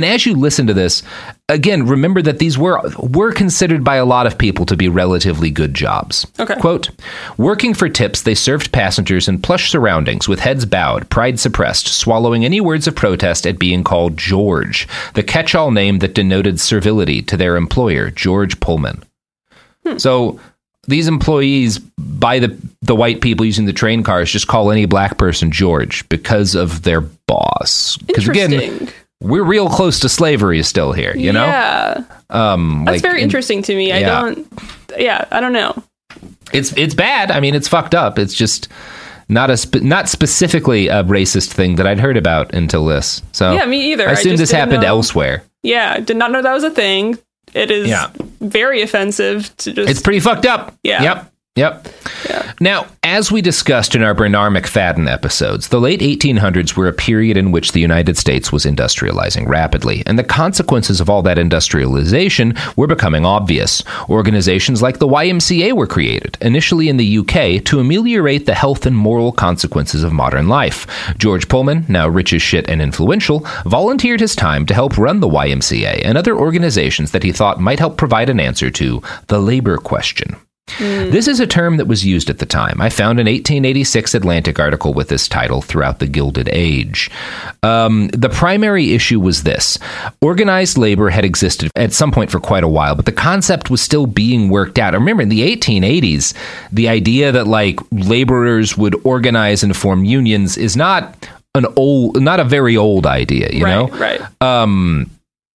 listen to this, again, remember that these were were considered by a lot of people to be relatively good jobs. Okay. Quote, working for tips, they served passengers in plush surroundings with heads bowed, pride suppressed, swallowing any words of protest at being called George, the catch-all name that denoted servility to their employer, George Pullman. Hmm. So these employees, by the the white people using the train cars, just call any black person George because of their boss. Because again, we're real close to slavery still here, you know? Yeah. Um, That's like, very in, interesting to me. I yeah. don't, yeah, I don't know. It's it's bad. I mean, it's fucked up. It's just not a spe- not specifically a racist thing that I'd heard about until this. So yeah, me either. I assume I this happened know. elsewhere. Yeah, did not know that was a thing. It is yeah. very offensive to just... It's pretty fucked up. Yeah. Yep. Yep. Yeah. Now, as we discussed in our Bernard McFadden episodes, the late eighteen hundreds were a period in which the United States was industrializing rapidly, and the consequences of all that industrialization were becoming obvious. Organizations like the Y M C A were created, initially in the U K, to ameliorate the health and moral consequences of modern life. George Pullman, now rich as shit and influential, volunteered his time to help run the Y M C A and other organizations that he thought might help provide an answer to the labor question. Mm. This is a term that was used at the time. I found an eighteen eighty-six Atlantic article with this title throughout the Gilded Age. Um, the primary issue was this. Organized labor had existed at some point for quite a while, but the concept was still being worked out. I remember in the eighteen eighties, the idea that like laborers would organize and form unions is not an old, not a very old idea, you right, know? Right. Um,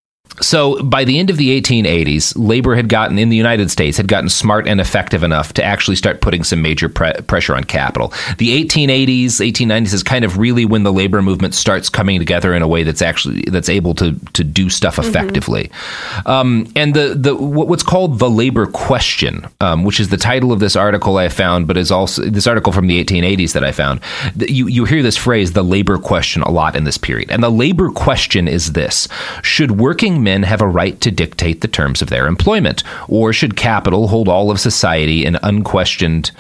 So by the end of the eighteen eighties, labor had gotten, in the United States, had gotten smart and effective enough to actually start putting some major pre- pressure on capital. The eighteen eighties, eighteen nineties is kind of really when the labor movement starts coming together in a way that's actually, that's able to to do stuff effectively. Mm-hmm. Um, and the, the what's called the labor question, um, which is the title of this article I found, but is also this article from the eighteen eighties that I found. You, you hear this phrase, the labor question, a lot in this period. And the labor question is this: should working men have a right to dictate the terms of their employment, or should capital hold all of society in unquestioned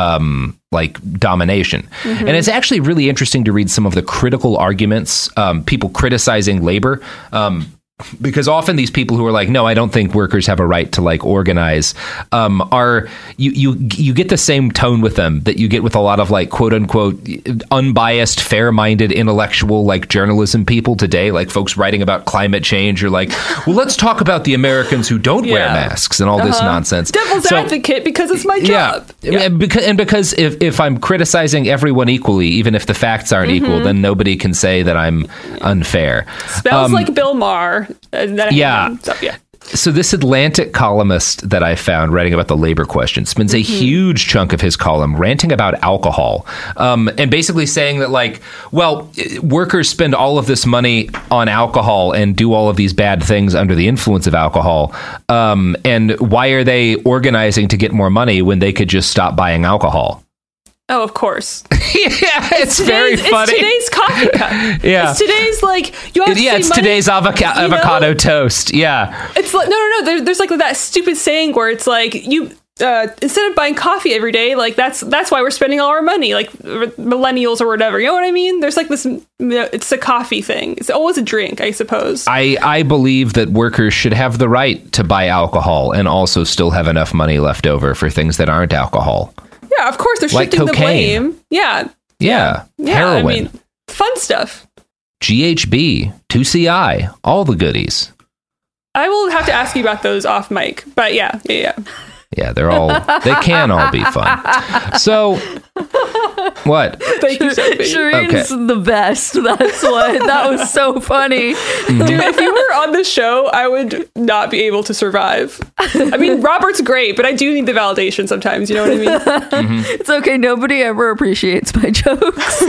um, like domination? Mm-hmm. And it's actually really interesting to read some of the critical arguments, um, people criticizing labor. Um, Because often these people who are like, no, I don't think workers have a right to like organize, um, are you you you get the same tone with them that you get with a lot of like quote unquote unbiased, fair-minded, intellectual like journalism people today, like folks writing about climate change or like, well, let's talk about the Americans who don't yeah. wear masks and all uh-huh. this nonsense. Devil's so, advocate because it's my job. Yeah, yeah. And because and because if if I'm criticizing everyone equally, even if the facts aren't mm-hmm. equal, then nobody can say that I'm unfair. Smells um, like Bill Maher. Uh, that yeah. So, yeah. So this Atlantic columnist that I found writing about the labor question spends a mm-hmm. huge chunk of his column ranting about alcohol, um, and basically saying that, like, well, workers spend all of this money on alcohol and do all of these bad things under the influence of alcohol, um, and why are they organizing to get more money when they could just stop buying alcohol? Oh, of course. yeah, it's, it's very funny. It's today's coffee cup. yeah. It's today's, like, you have it, to Yeah, say it's money, today's avoca- avocado know? toast. Yeah. It's like, no, no, no. There, there's like that stupid saying where it's like, you, uh, instead of buying coffee every day, like, that's that's why we're spending all our money, like millennials or whatever. You know what I mean? There's like this, it's a coffee thing. It's always a drink, I suppose. I, I believe that workers should have the right to buy alcohol and also still have enough money left over for things that aren't alcohol. Yeah, of course, they're like shifting cocaine. the blame. Yeah. Yeah. Yeah. Heroin. I mean, fun stuff. G H B, two C I, all the goodies. I will have to ask you about those off mic, but yeah, yeah, yeah. Yeah, they're all, they can all be fun. So, what? Thank you, Sophie. Shireen's okay. the best. That's what, that was so funny. Mm-hmm. Dude, if you were on this show, I would not be able to survive. I mean, Robert's great, but I do need the validation sometimes. You know what I mean? Mm-hmm. It's okay. Nobody ever appreciates my jokes.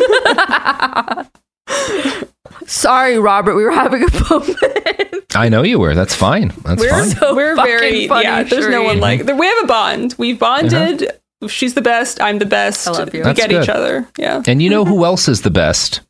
Sorry, Robert. We were having a moment. I know you were. That's fine. That's we're, fine. So we're very, funny, yeah, there's Shireen. no one like, we have a bond. We've bonded. Uh-huh. She's the best. I'm the best. I love you. We That's get good. each other. Yeah. And you know who else is the best?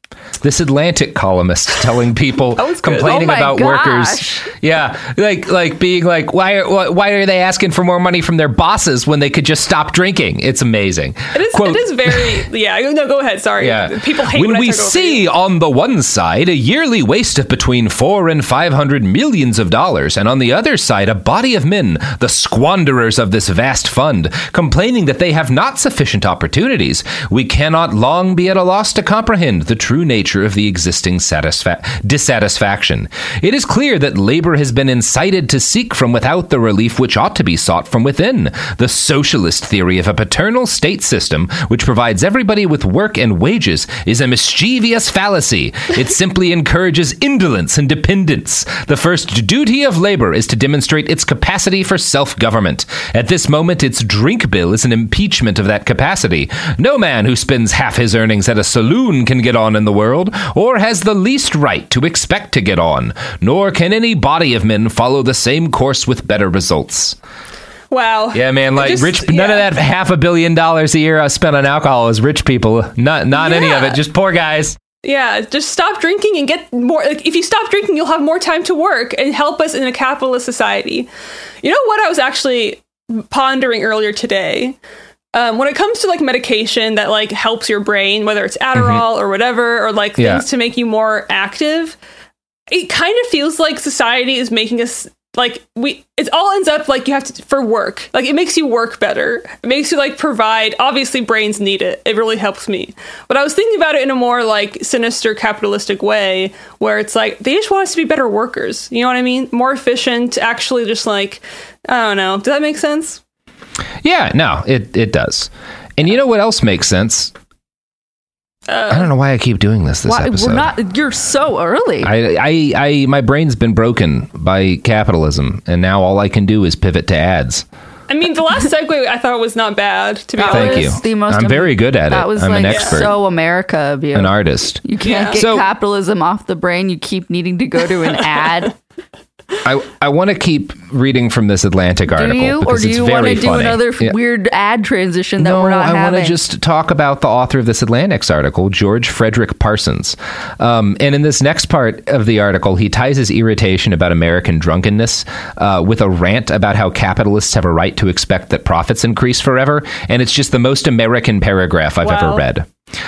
This Atlantic columnist telling people, complaining Oh my about gosh. workers. Yeah, like like being like, why are why are they asking for more money from their bosses when they could just stop drinking? It's amazing. It is. Quote, it is very. Yeah. No, go ahead. Sorry. Yeah. People hate when when we I talk over see you. on the one side a yearly waste of between four and five hundred millions of dollars, and on the other side a body of men, the squanderers of this vast fund, complaining that they have not sufficient opportunities, we cannot long be at a loss to comprehend the true nature of the existing satisfa- dissatisfaction. It is clear that labor has been incited to seek from without the relief which ought to be sought from within. The socialist theory of a paternal state system which provides everybody with work and wages is a mischievous fallacy. It simply encourages indolence and dependence. The first duty of labor is to demonstrate its capacity for self-government. At this moment, its drink bill is an impeachment of that capacity. No man who spends half his earnings at a saloon can get on in the world, or has the least right to expect to get on. Nor can any body of men follow the same course with better results. Wow. Yeah, man, like Just- rich, none of that half a billion dollars a year I spent on alcohol is rich people. Not, not any of Yeah. it, just poor guys. Yeah, just stop drinking and get more. Like, if you stop drinking, you'll have more time to work and help us in a capitalist society. You know what I was actually pondering earlier today? Um, when it comes to like medication that like helps your brain, whether it's Adderall Mm-hmm. or whatever, or like things Yeah. to make you more active, it kind of feels like society is making us like we. It all ends up like you have to for work. Like it makes you work better. It makes you like provide. Obviously, brains need it. It really helps me. But I was thinking about it in a more like sinister capitalistic way, where it's like they just want us to be better workers. You know what I mean? More efficient. Actually, just like I don't know. Does that make sense? Yeah, no, it, it does. And you know what else makes sense? Uh, I don't know why I keep doing this this Why, episode. we're not. You're so early. I, I, I, my brain's been broken by capitalism, and now all I can do is pivot to ads. I mean, the last segue I thought was not bad. To be That Thank honest, you. The most I'm am- very good at that it. was I'm like an expert, so America of you. an artist. You can't Yeah. get So- capitalism off the brain. You keep needing to go to an ad. I, I want to keep reading from this Atlantic Do article you, or because do it's you want very to do funny. another f- Yeah. weird ad transition that No, we're not I want having? to just talk about the author of this Atlantic's article, George Frederick Parsons. Um, and in this next part of the article, he ties his irritation about American drunkenness uh, with a rant about how capitalists have a right to expect that profits increase forever. And it's just the most American paragraph I've Wow. ever read.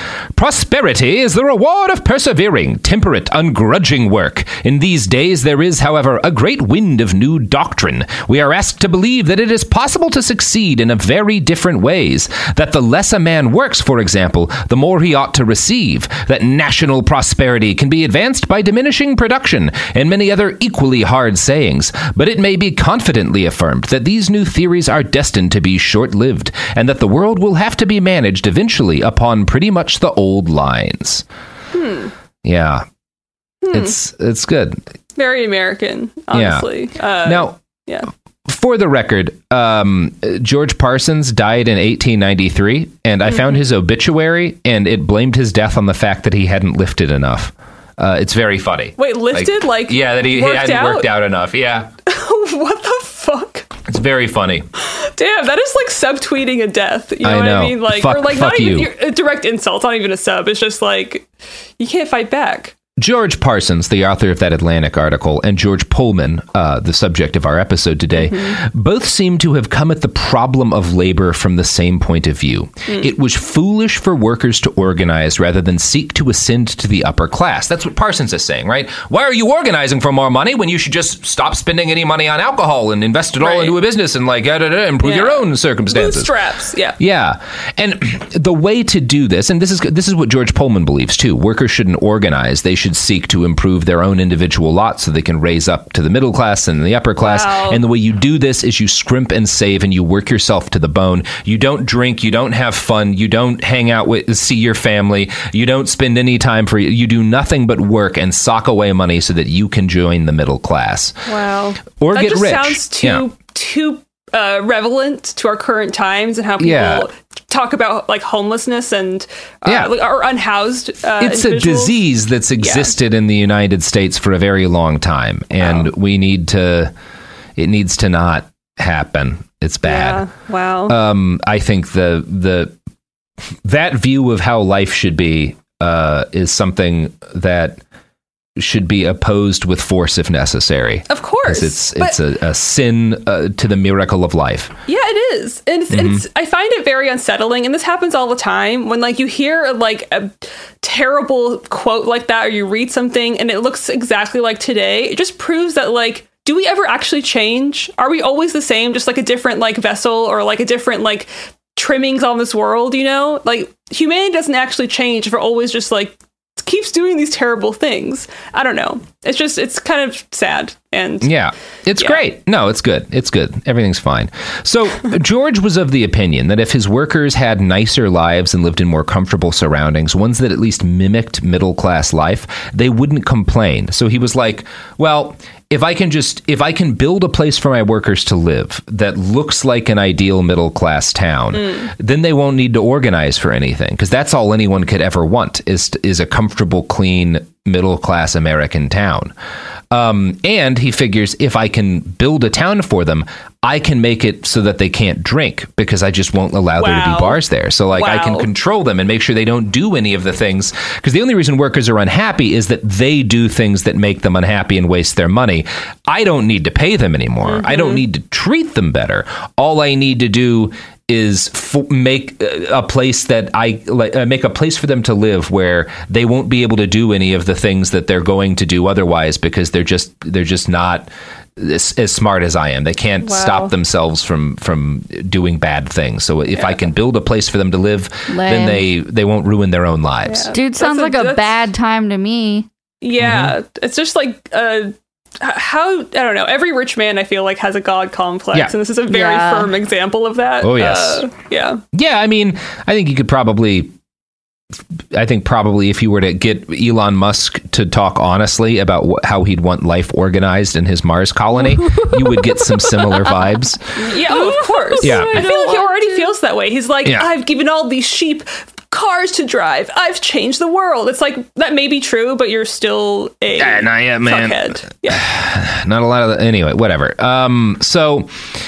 Prosperity is the reward of persevering, temperate, ungrudging work. In these days, there is, however, a great wind of new doctrine. We are asked to believe that it is possible to succeed in a very different ways. That the less a man works, for example, the more he ought to receive. That national prosperity can be advanced by diminishing production, and many other equally hard sayings. But it may be confidently affirmed that these new theories are destined to be short-lived, and that the world will have to be managed eventually upon pretty much the old lines. Hmm. Yeah. Hmm. It's it's good. Very American, honestly. Yeah. Uh, now, yeah. for the record, um, George Parsons died in eighteen ninety-three, and I Mhm. found his obituary, and it blamed his death on the fact that he hadn't lifted enough. Uh, it's very funny. Wait, lifted? Like, yeah, that he, he worked hadn't out? worked out enough. Yeah, What the fuck? it's very funny. Damn, that is like subtweeting a death. You know, I what know. I mean? Like, Fuck- or like fuck not even you. you're- a direct insult. It's not even a sub. It's just like you can't fight back. George Parsons, the author of that Atlantic article, and George Pullman, uh, the subject of our episode today, Mm-hmm. both seem to have come at the problem of labor from the same point of view. Mm. It was foolish for workers to organize rather than seek to ascend to the upper class. That's what Parsons is saying, right? Why are you organizing for more money when you should just stop spending any money on alcohol and invest it all Right. into a business and like da, da, da, improve Yeah. your own circumstances? Bootstraps, yeah. Yeah, and the way to do this, and this is this is what George Pullman believes too. Workers shouldn't organize; they should seek to improve their own individual lot so they can raise up to the middle class and the upper class. Wow. And the way you do this is you scrimp and save, and you work yourself to the bone. You don't drink, you don't have fun, you don't hang out with, see your family, you don't spend any time for you. You do nothing but work and sock away money so that you can join the middle class. Wow. Or that get just rich. sounds too Yeah. too uh, relevant to our current times and how people Yeah. talk about like homelessness and uh, Yeah. like, or unhoused. Uh, It's a individuals. disease that's existed in the United States for a very long time, and Wow. we need to. It needs to not happen. It's Yeah. bad. Wow. Um, I think the the that view of how life should be uh, is something that should be opposed with force if necessary. Of course. It's it's a, a sin uh, to the miracle of life. Yeah, it is. And it's, Mm-hmm. it's, I find it very unsettling. And this happens all the time when like you hear like a terrible quote like that, or you read something and it looks exactly like today. It just proves that like, do we ever actually change? Are we always the same? Just like a different like vessel or like a different like trimmings on this world, you know? Like humanity doesn't actually change if we're always just like keeps doing these terrible things. I don't know. It's just, it's kind of sad. And yeah, it's yeah. great. No, it's good. It's good. Everything's fine. So George was of the opinion that if his workers had nicer lives and lived in more comfortable surroundings, ones that at least mimicked middle-class life, they wouldn't complain. So he was like, well, if I can just, if I can build a place for my workers to live that looks like an ideal middle-class town, mm. then they won't need to organize for anything, because that's all anyone could ever want is, is a comfortable, clean, middle-class American town. Um, and he figures if I can build a town for them, I can make it so that they can't drink because I just won't allow wow. there to be bars there. So like wow. I can control them and make sure they don't do any of the things, because the only reason workers are unhappy is that they do things that make them unhappy and waste their money. I don't need to pay them anymore. Mm-hmm. I don't need to treat them better. All I need to do is f- make a place that I like, uh, make a place for them to live where they won't be able to do any of the things that they're going to do otherwise, because they're just they're just not as, as smart as I am. They can't wow. stop themselves from from doing bad things. So if yeah. I can build a place for them to live, Lame. then they they won't ruin their own lives. Yeah. Dude, sounds that's like a, a bad time to me. Yeah, mm-hmm. It's just like uh how I don't know. Every rich man I feel like has a god complex, yeah. and this is a very yeah. firm example of that. Oh yes, uh, yeah, yeah. I mean, I think you could probably. I think probably if you were to get Elon Musk to talk honestly about wh- how he'd want life organized in his Mars colony, you would get some similar vibes. Yeah, oh, of course. Yeah, I feel like he already feels that way. He's like, yeah. I've given all these sheep cars to drive. I've changed the world. It's like, that may be true, but you're still a yeah, not yet, man. fuckhead. Yeah. Not a lot of the, anyway, whatever. Um, so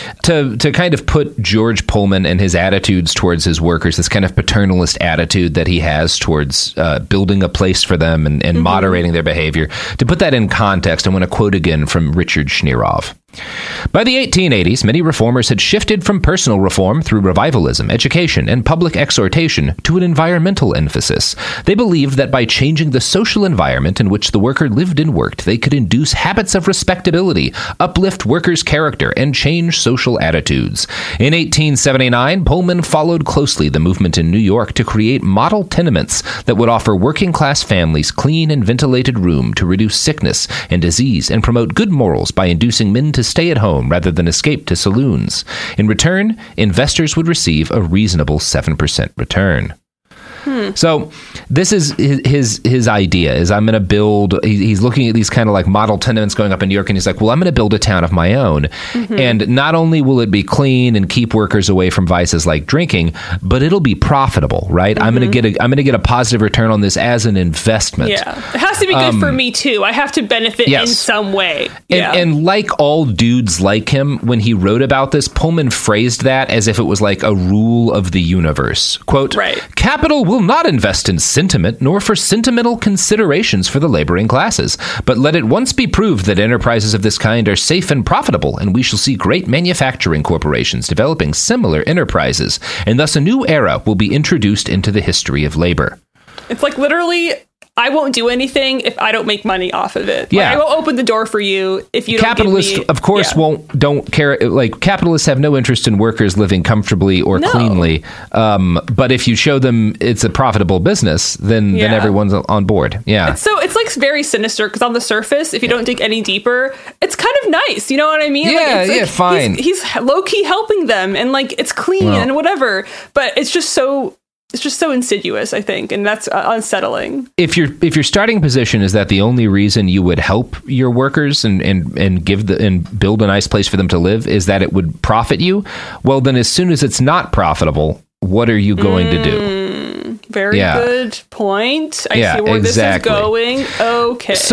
to to kind of put George Pullman and his attitudes towards his workers, this kind of paternalist attitude that he has towards uh, building a place for them and, and mm-hmm. moderating their behavior, to put that in context, I'm going to quote again from Richard Schneerov. By the eighteen eighties, many reformers had shifted from personal reform through revivalism, education, and public exhortation to an environmental emphasis. They believed that by changing the social environment in which the worker lived and worked, they could induce habits of respectability, uplift workers' character, and change social attitudes. In eighteen seventy-nine, Pullman followed closely the movement in New York to create model tenements that would offer working-class families clean and ventilated room to reduce sickness and disease and promote good morals by inducing men to stay at home rather than escape to saloons. In return, investors would receive a reasonable seven percent return. Hmm. So this is his his, his idea is I'm going to build, he, he's looking at these kind of like model tenements going up in New York, and he's like, well, I'm going to build a town of my own. Mm-hmm. And not only will it be clean and keep workers away from vices like drinking, but it'll be profitable, right? Mm-hmm. I'm going to get a, I'm going to get a positive return on this as an investment. Yeah. It has to be good um, for me too. I have to benefit yes. in some way. Yeah. And, and like all dudes like him, when he wrote about this, Pullman phrased that as if it was like a rule of the universe. Quote, right. Capital will not invest in sentiment nor for sentimental considerations for the laboring classes, but let it once be proved that enterprises of this kind are safe and profitable, and we shall see great manufacturing corporations developing similar enterprises, and thus a new era will be introduced into the history of labor. It's like literally, I won't do anything if I don't make money off of it. Yeah. Like, I will open the door for you if you don't Capitalists, give me, of course, yeah. won't don't care. Like capitalists have no interest in workers living comfortably or no. cleanly. Um, but if you show them it's a profitable business, then yeah. then everyone's on board. Yeah. It's so it's like very sinister because on the surface, if you don't dig any deeper, it's kind of nice. You know what I mean? Yeah, like, it's yeah, like fine. He's, he's low key helping them, and like it's clean well. and whatever. But it's just so. It's just so insidious, I think, and that's uh, unsettling. If your if your starting position is that the only reason you would help your workers and, and, and give the and build a nice place for them to live is that it would profit you, well, then as soon as it's not profitable, what are you going mm, to do? Very yeah. good point. I yeah, see where exactly. this is going. Okay. So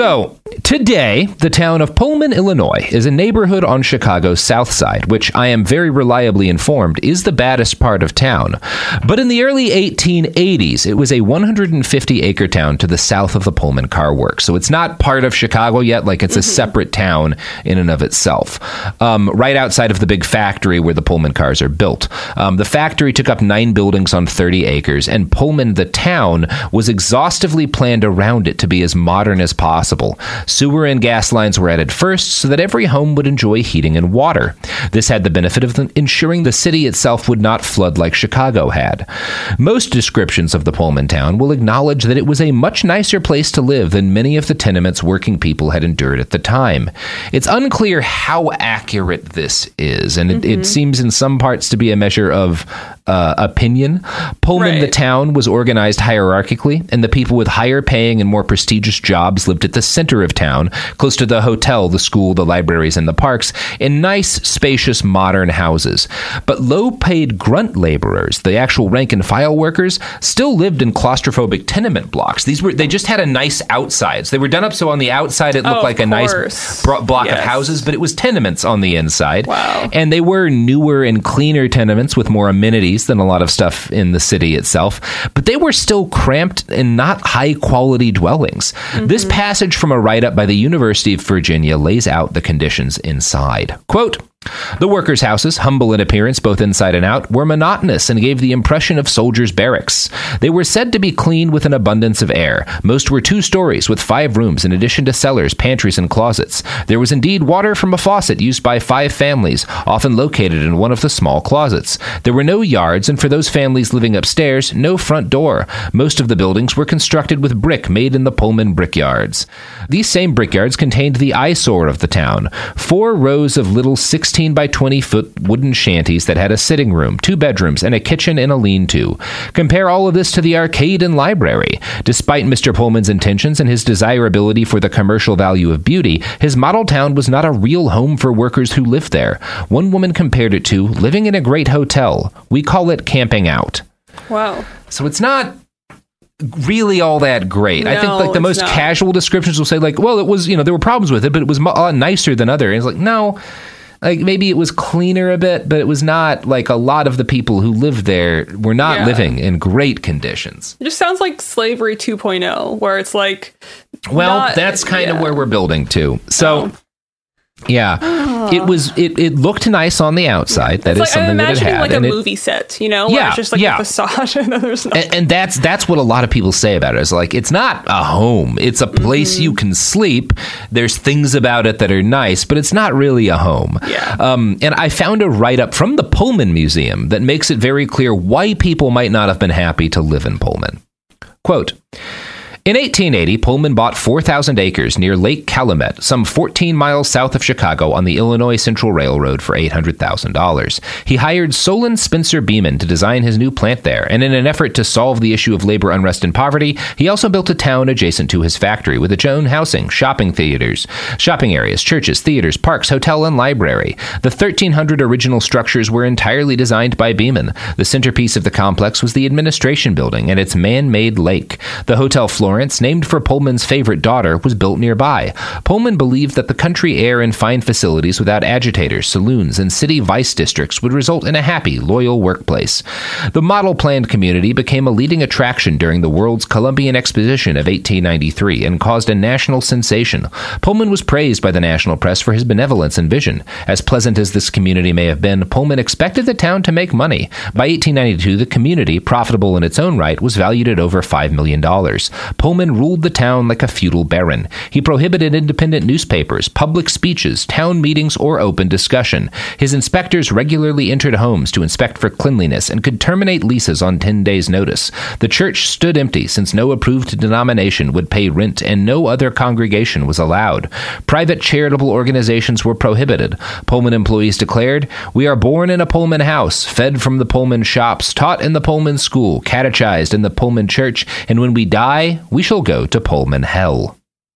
Today, the town of Pullman, Illinois, is a neighborhood on Chicago's south side, which I am very reliably informed is the baddest part of town. But in the early eighteen eighties, it was a one hundred fifty acre town to the south of the Pullman Car Works. So it's not part of Chicago yet, like it's mm-hmm. a separate town in and of itself. Um, right outside of the big factory where the Pullman cars are built. Um, the factory took up nine buildings on thirty acres, and Pullman, the town, was exhaustively planned around it to be as modern as possible. Sewer and gas lines were added first so that every home would enjoy heating and water. This had the benefit of the, ensuring the city itself would not flood like Chicago had. Most descriptions of the Pullman town will acknowledge that it was a much nicer place to live than many of the tenements working people had endured at the time. It's unclear how accurate this is, and it, mm-hmm. it seems in some parts to be a measure of uh, opinion. Pullman, right. the town, was organized hierarchically, and the people with higher paying and more prestigious jobs lived at the center of town, close to the hotel, the school, the libraries, and the parks, in nice, spacious, modern houses. But low-paid grunt laborers, the actual rank-and-file workers, still lived in claustrophobic tenement blocks. These were they just had a nice outsides. They were done up so on the outside it looked oh, like a course. nice bro- block yes. of houses, but it was tenements on the inside. Wow. And they were newer and cleaner tenements with more amenities than a lot of stuff in the city itself, but they were still cramped and not high-quality dwellings. Mm-hmm. This passage from a write-up by the University of Virginia lays out the conditions inside. Quote, "The workers' houses, humble in appearance both inside and out, were monotonous and gave the impression of soldiers' barracks. They were said to be clean with an abundance of air. Most were two stories with five rooms in addition to cellars, pantries, and closets. There was indeed water from a faucet used by five families, often located in one of the small closets. There were no yards, and for those families living upstairs, no front door. Most of the buildings were constructed with brick made in the Pullman brickyards. These same brickyards contained the eyesore of the town, four rows of little sixteen by twenty foot wooden shanties that had a sitting room, two bedrooms, and a kitchen and a lean-to. Compare all of this to the arcade and library. Despite Mister Pullman's intentions and his desirability for the commercial value of beauty, his model town was not a real home for workers who lived there. One woman compared it to living in a great hotel. We call it camping out." Wow. So it's not really all that great. No, I think like the most not. casual descriptions will say like, well, it was, you know, there were problems with it, but it was a lot nicer than other. And it's like, no, like maybe it was cleaner a bit, but it was not like a lot of the people who lived there were not yeah. living in great conditions. It just sounds like Slavery two point oh, where it's like, well, not, that's kind yeah. of where we're building to. So, oh. yeah, oh. it was. It, it looked nice on the outside. That it's is like, something that it had. like a and movie it, set, you know, where yeah, it's just like yeah. a facade, and then there's no. And, and that's that's what a lot of people say about it. Is like it's not a home. It's a place mm-hmm. you can sleep. There's things about it that are nice, but it's not really a home. Yeah. Um, and I found a write-up from the Pullman Museum that makes it very clear why people might not have been happy to live in Pullman. Quote, "In eighteen eighty, Pullman bought four thousand acres near Lake Calumet, some fourteen miles south of Chicago on the Illinois Central Railroad for eight hundred thousand dollars. He hired Solon Spencer Beeman to design his new plant there, and in an effort to solve the issue of labor unrest and poverty, he also built a town adjacent to his factory with its own housing, shopping theaters, shopping areas, churches, theaters, parks, hotel, and library. The thirteen hundred original structures were entirely designed by Beeman. The centerpiece of the complex was the administration building and its man-made lake. The Hotel Florence, named for Pullman's favorite daughter, was built nearby. Pullman believed that the country air and fine facilities without agitators, saloons, and city vice districts would result in a happy, loyal workplace. The model planned community became a leading attraction during the World's Columbian Exposition of eighteen ninety-three and caused a national sensation. Pullman was praised by the national press for his benevolence and vision. As pleasant as this community may have been, Pullman expected the town to make money. By eighteen ninety-two, the community, profitable in its own right, was valued at over five million dollars. Pullman ruled the town like a feudal baron. He prohibited independent newspapers, public speeches, town meetings, or open discussion. His inspectors regularly entered homes to inspect for cleanliness and could terminate leases on ten days' notice. The church stood empty since no approved denomination would pay rent and no other congregation was allowed. Private charitable organizations were prohibited. Pullman employees declared, "We are born in a Pullman house, fed from the Pullman shops, taught in the Pullman school, catechized in the Pullman church, and when we die, we shall go to Pullman hell."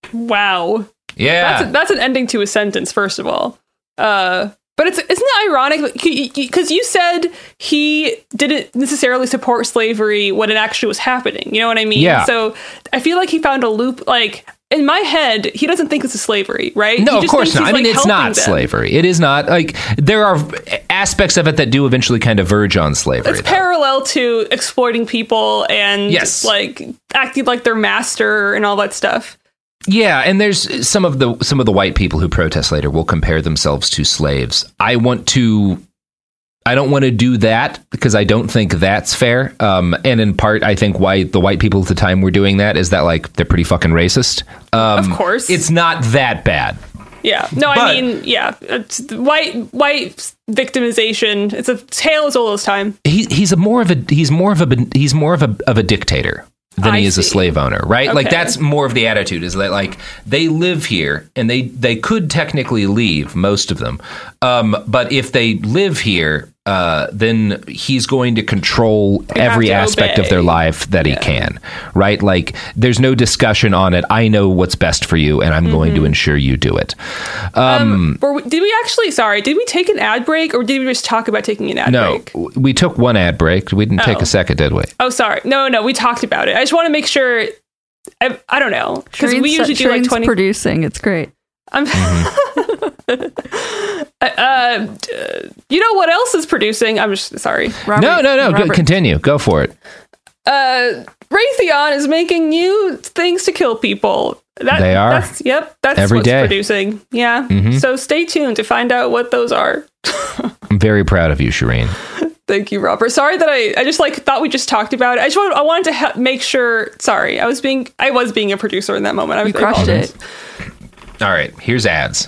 Wow. Yeah. That's, a, that's an ending to a sentence, first of all. Uh, but it's isn't it ironic? Because you said he didn't necessarily support slavery when it actually was happening. You know what I mean? Yeah. So I feel like he found a loop. Like, in my head, he doesn't think this is slavery, right? No, he of just course thinks not. he's, I mean, like, it's not helping them. slavery. It is not. Like, there are aspects of it that do eventually kind of verge on slavery. It's though. parallel to exploiting people and Yes. like acting like their master and all that stuff. Yeah, and there's some of the some of the white people who protest later will compare themselves to slaves. I want to I don't want to do that because I don't think that's fair. Um, and in part, I think why the white people at the time were doing that is that, like, they're pretty fucking racist. Um, Of course. It's not that bad. Yeah. No, But- I mean, yeah. It's white white victimization. It's a tale as old as time. He, he's a more of a he's more of a he's more of a of a dictator than I he is a see. slave owner, right? Like, Okay. that's more of the attitude, is that, like, they live here and they they could technically leave, most of them, um, but if they live here, uh, then he's going to control They have every to aspect of their obey. life that he can, right? Like, there's no discussion on it. I know what's best for you, and I'm going Mm-hmm. to ensure you do it. Um, Were we, did we actually, sorry, did we take an ad break or did we just talk about taking an ad no, break? w- we took one ad break. We didn't take Oh. a second, did we? Oh, sorry. No, no, we talked about it. I just want to make sure. I, I don't know. Because we Shireen's- usually do like Shireen's twenty. producing. It's great. I'm. uh, d- you know what else is producing? I'm just sorry. Robert, no, no, no. Go, Robert. continue. Go for it. Uh, Raytheon is making new things to kill people. That, They are. That's, yep, that's Every what's day. producing. Yeah. Mhm. So stay tuned to find out what those are. I'm very proud of you, Shireen. Thank you, Robert. Sorry that I, I just like thought we just talked about it. I just wanted, I wanted to ha- make sure. Sorry, I was being I was being a producer in that moment. I was You crushed apologize. it. All right, here's ads.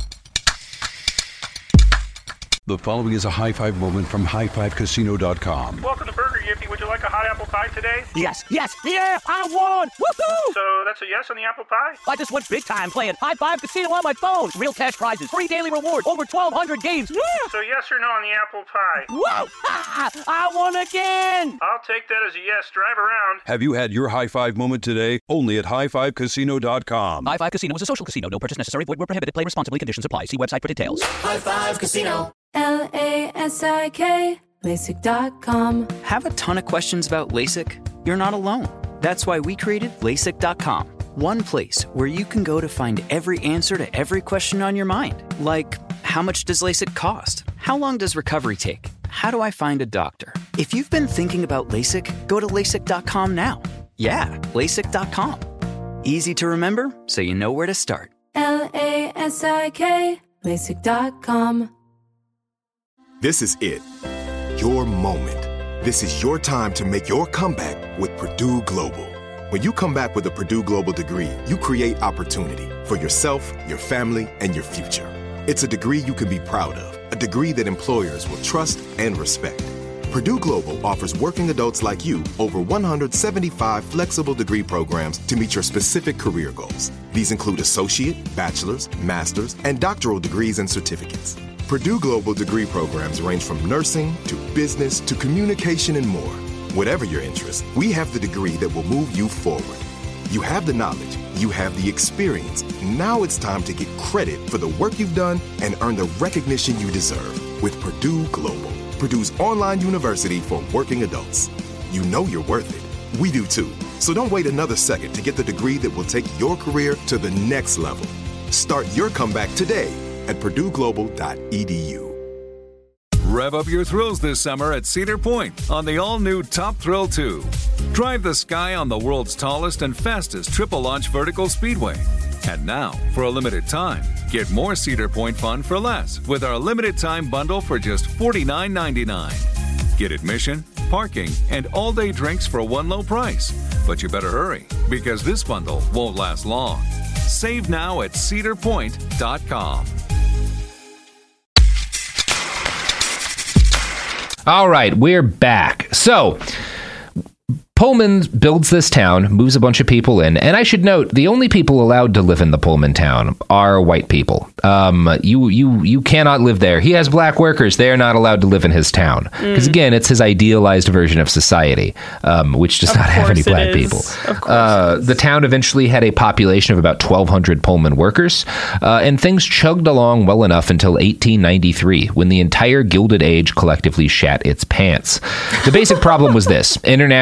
The following is a high five moment from high five casino dot com. Welcome to Burger Yippee. Would you like a hot apple pie today? Yes, yes, yeah, I won! Woohoo! So that's a yes on the apple pie? I just went big time playing High Five Casino on my phone. Real cash prizes, free daily rewards, over twelve hundred games. Yeah! So yes or no on the apple pie? Whoa! Ha! I won again! I'll take that as a yes. Drive around. Have you had your high five moment today? Only at high five casino dot com. High Five Casino is a social casino. No purchase necessary. Void where prohibited. Play responsibly. Conditions apply. See website for details. High Five Casino. L A S I K, LASIK dot com. Have a ton of questions about LASIK? You're not alone. That's why we created LASIK dot com. One place where you can go to find every answer to every question on your mind. Like, how much does LASIK cost? How long does recovery take? How do I find a doctor? If you've been thinking about LASIK, go to LASIK dot com now. Yeah, LASIK dot com. Easy to remember, so you know where to start. L A S I K, LASIK dot com. This is it. Your moment. This is your time to make your comeback with Purdue Global. When you come back with a Purdue Global degree, you create opportunity for yourself, your family, and your future. It's a degree you can be proud of, a degree that employers will trust and respect. Purdue Global offers working adults like you over one hundred seventy-five flexible degree programs to meet your specific career goals. These include associate, bachelor's, master's, and doctoral degrees and certificates. Purdue Global degree programs range from nursing to business to communication and more. Whatever your interest, we have the degree that will move you forward. You have the knowledge, you have the experience. Now it's time to get credit for the work you've done and earn the recognition you deserve with Purdue Global, Purdue's online university for working adults. You know you're worth it. We do too. So don't wait another second to get the degree that will take your career to the next level. Start your comeback today at purdue global dot e d u. Rev up your thrills this summer at Cedar Point on the all-new Top Thrill two. Drive the sky on the world's tallest and fastest triple-launch vertical speedway. And now, for a limited time, get more Cedar Point fun for less with our limited-time bundle for just forty-nine ninety-nine. Get admission, parking, and all-day drinks for one low price. But you better hurry, because this bundle won't last long. Save now at cedar point dot com. All right, we're back. So, Pullman builds this town, moves a bunch of people in, and I should note the only people allowed to live in the Pullman town are white people. Um, you you you cannot live there. He has black workers; they are not allowed to live in his town because Mm. again, it's his idealized version of society, um, which does Of not have any course it black is. people. Of course Uh, the town eventually had a population of about twelve hundred Pullman workers, uh, and things chugged along well enough until eighteen ninety-three, when the entire Gilded Age collectively shat its pants. The basic problem was this: international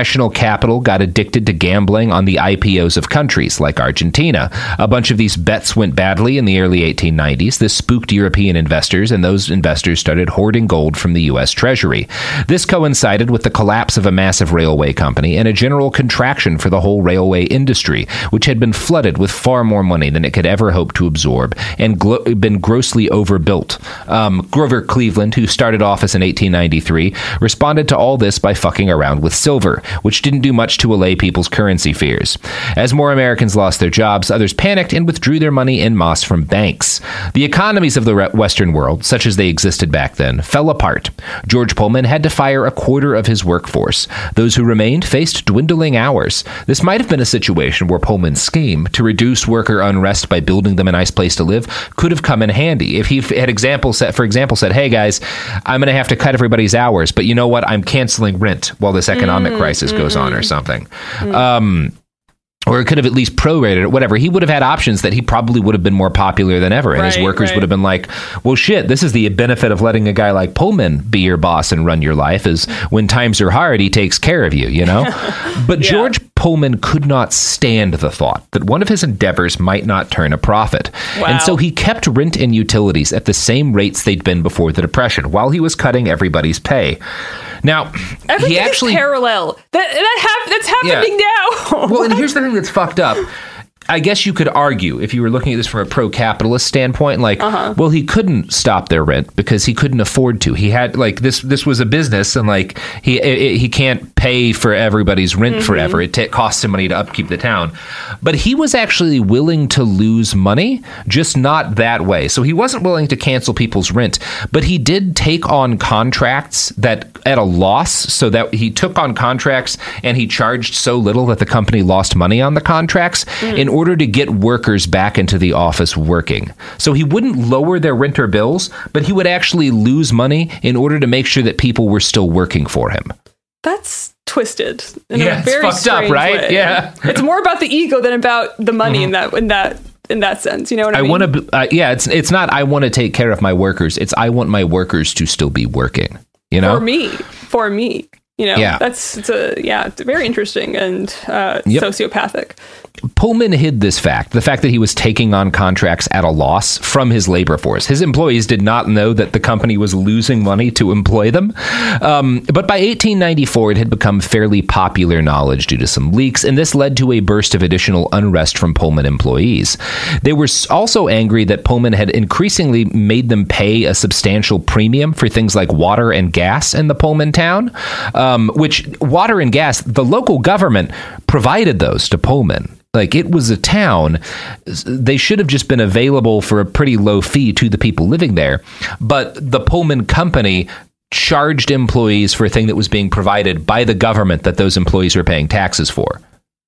capital got addicted to gambling on the I P Os of countries like Argentina. A bunch of these bets went badly in the early eighteen nineties. This spooked European investors, and those investors started hoarding gold from the U S Treasury. This coincided with the collapse of a massive railway company and a general contraction for the whole railway industry, which had been flooded with far more money than it could ever hope to absorb and glo- been grossly overbuilt. Um, Grover Cleveland, who started office in eighteen ninety-three, responded to all this by fucking around with silver, which didn't do much to allay people's currency fears. As more Americans lost their jobs, others panicked and withdrew their money en masse from banks. The economies of the re- Western world, such as they existed back then, fell apart. George Pullman had to fire a quarter of his workforce. Those who remained faced dwindling hours. This might have been a situation where Pullman's scheme to reduce worker unrest by building them a nice place to live could have come in handy. If he had example set, for example, said, hey guys, I'm going to have to cut everybody's hours, but you know what? I'm canceling rent while this economic mm, crisis mm, goes mm. on or something. Mm. Um, or it could have at least prorated it, whatever. He would have had options that he probably would have been more popular than ever. And right, his workers right. would have been like, well, shit, this is the benefit of letting a guy like Pullman be your boss and run your life, is when times are hard, he takes care of you, you know? But yeah. George Pullman could not stand the thought that one of his endeavors might not turn a profit. Wow. And so he kept rent and utilities at the same rates they'd been before the Depression, while he was cutting everybody's pay. Now, everything he actually is parallel. That that hap- that's happening yeah. now. Well, and here's the thing that's fucked up. I guess you could argue, if you were looking at this from a pro-capitalist standpoint, like, uh-huh. well, he couldn't stop their rent because he couldn't afford to. He had, like, this this was a business, and, like, he it, he can't pay for everybody's rent mm-hmm. forever. It t- costs him money to upkeep the town. But he was actually willing to lose money, just not that way. So he wasn't willing to cancel people's rent, but he did take on contracts that at a loss, so that he took on contracts and he charged so little that the company lost money on the contracts mm. in order to get workers back into the office working. So he wouldn't lower their rent or bills, but he would actually lose money in order to make sure that people were still working for him. That's twisted in yeah, a very it's fucked up, right? Way. Yeah, it's more about the ego than about the money mm-hmm. in that in that in that sense. You know what I, I mean? want to. Uh, yeah, it's it's not. I want to take care of my workers. It's I want my workers to still be working. You know, for me, for me. You know, yeah. that's it's a yeah, it's very interesting and uh, yep. sociopathic. Pullman hid this fact, the fact that he was taking on contracts at a loss, from his labor force. His employees did not know that the company was losing money to employ them. Um, but by eighteen ninety-four, it had become fairly popular knowledge due to some leaks, and this led to a burst of additional unrest from Pullman employees. They were also angry that Pullman had increasingly made them pay a substantial premium for things like water and gas in the Pullman town, um, which water and gas, the local government provided those to Pullman. Like, it was a town. They should have just been available for a pretty low fee to the people living there. But the Pullman company charged employees for a thing that was being provided by the government that those employees were paying taxes for.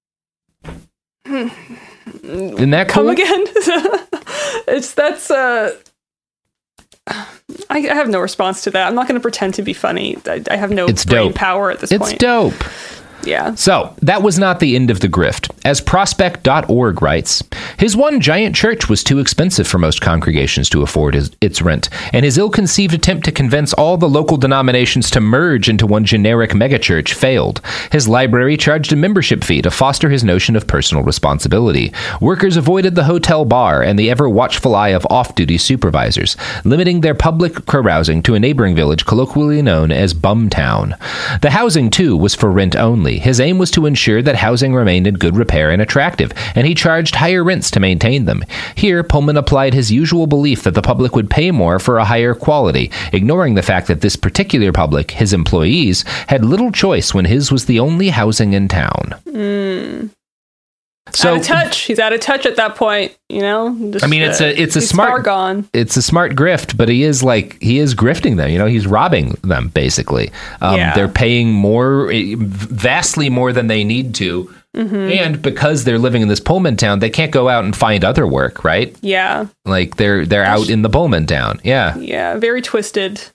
Isn't that cool? Come again? it's that's uh I, I have no response to that. I'm not going to pretend to be funny. I, I have no it's brain dope. power at this it's point. It's dope. Yeah. So, that was not the end of the grift. As Prospect dot org writes, his one giant church was too expensive for most congregations to afford his, its rent, and his ill-conceived attempt to convince all the local denominations to merge into one generic megachurch failed. His library charged a membership fee to foster his notion of personal responsibility. Workers avoided the hotel bar and the ever-watchful eye of off-duty supervisors, limiting their public carousing to a neighboring village colloquially known as Bumtown. The housing, too, was for rent only. His aim was to ensure that housing remained in good repair and attractive, and he charged higher rents to maintain them. Here, Pullman applied his usual belief that the public would pay more for a higher quality, ignoring the fact that this particular public, his employees, had little choice when his was the only housing in town. Mm. So, out of touch. He's out of touch at that point, you know? Just, I mean, it's a it's a he's smart far gone. It's a smart grift, but he is like he is grifting them. You know, he's robbing them basically. Um, yeah. They're paying more, vastly more than they need to, mm-hmm. and because they're living in this Pullman town, they can't go out and find other work, right? Yeah, like they're they're out in the Pullman town. Yeah, yeah, very twisted.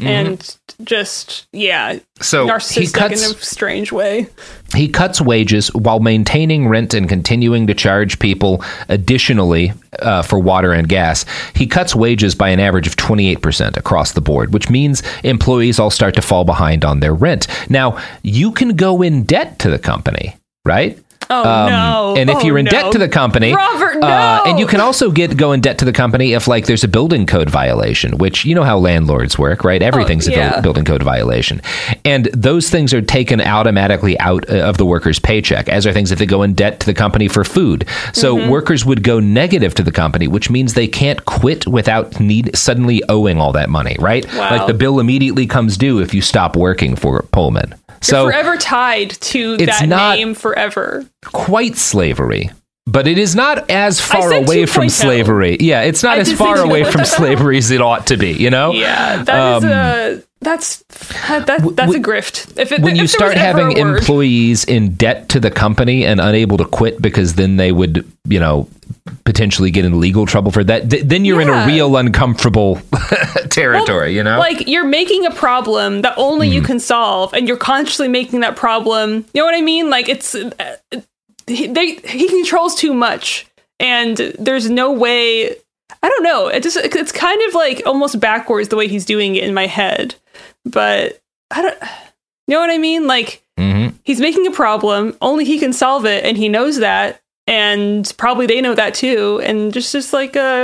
mm-hmm. and just, yeah, so narcissistic he cuts, in a strange way. He cuts wages while maintaining rent and continuing to charge people additionally uh, for water and gas. He cuts wages by an average of twenty-eight percent across the board, which means employees all start to fall behind on their rent. Now, you can go in debt to the company, right? Oh, um, no. And if oh, you're in no. debt to the company, Robert, no. uh, and you can also get go in debt to the company if like there's a building code violation, which you know how landlords work, right? Everything's oh, yeah. a building code violation. And those things are taken automatically out of the worker's paycheck, as are things if they go in debt to the company for food. So mm-hmm. workers would go negative to the company, which means they can't quit without need suddenly owing all that money, right? Wow. Like the bill immediately comes due if you stop working for Pullman. So You're forever tied to that name forever. Quite slavery, but it is not as far away two point oh. from slavery. Yeah, it's not I as far away from slavery hell? as it ought to be, you know? Yeah, that um, is a that's that, that's w- a grift. If it, when if you start having a employees in debt to the company and unable to quit because then they would, you know, potentially get in legal trouble for that, th- then you're yeah. in a real uncomfortable territory, well, you know? Like you're making a problem that only mm. you can solve, and you're consciously making that problem. You know what I mean? Like it's uh, he, they he controls too much, and there's no way. I don't know. It just it's kind of like almost backwards the way he's doing it in my head. But I don't. You know what I mean? Like mm-hmm. he's making a problem, only he can solve it, and he knows that. And probably they know that too. And just, just like, uh,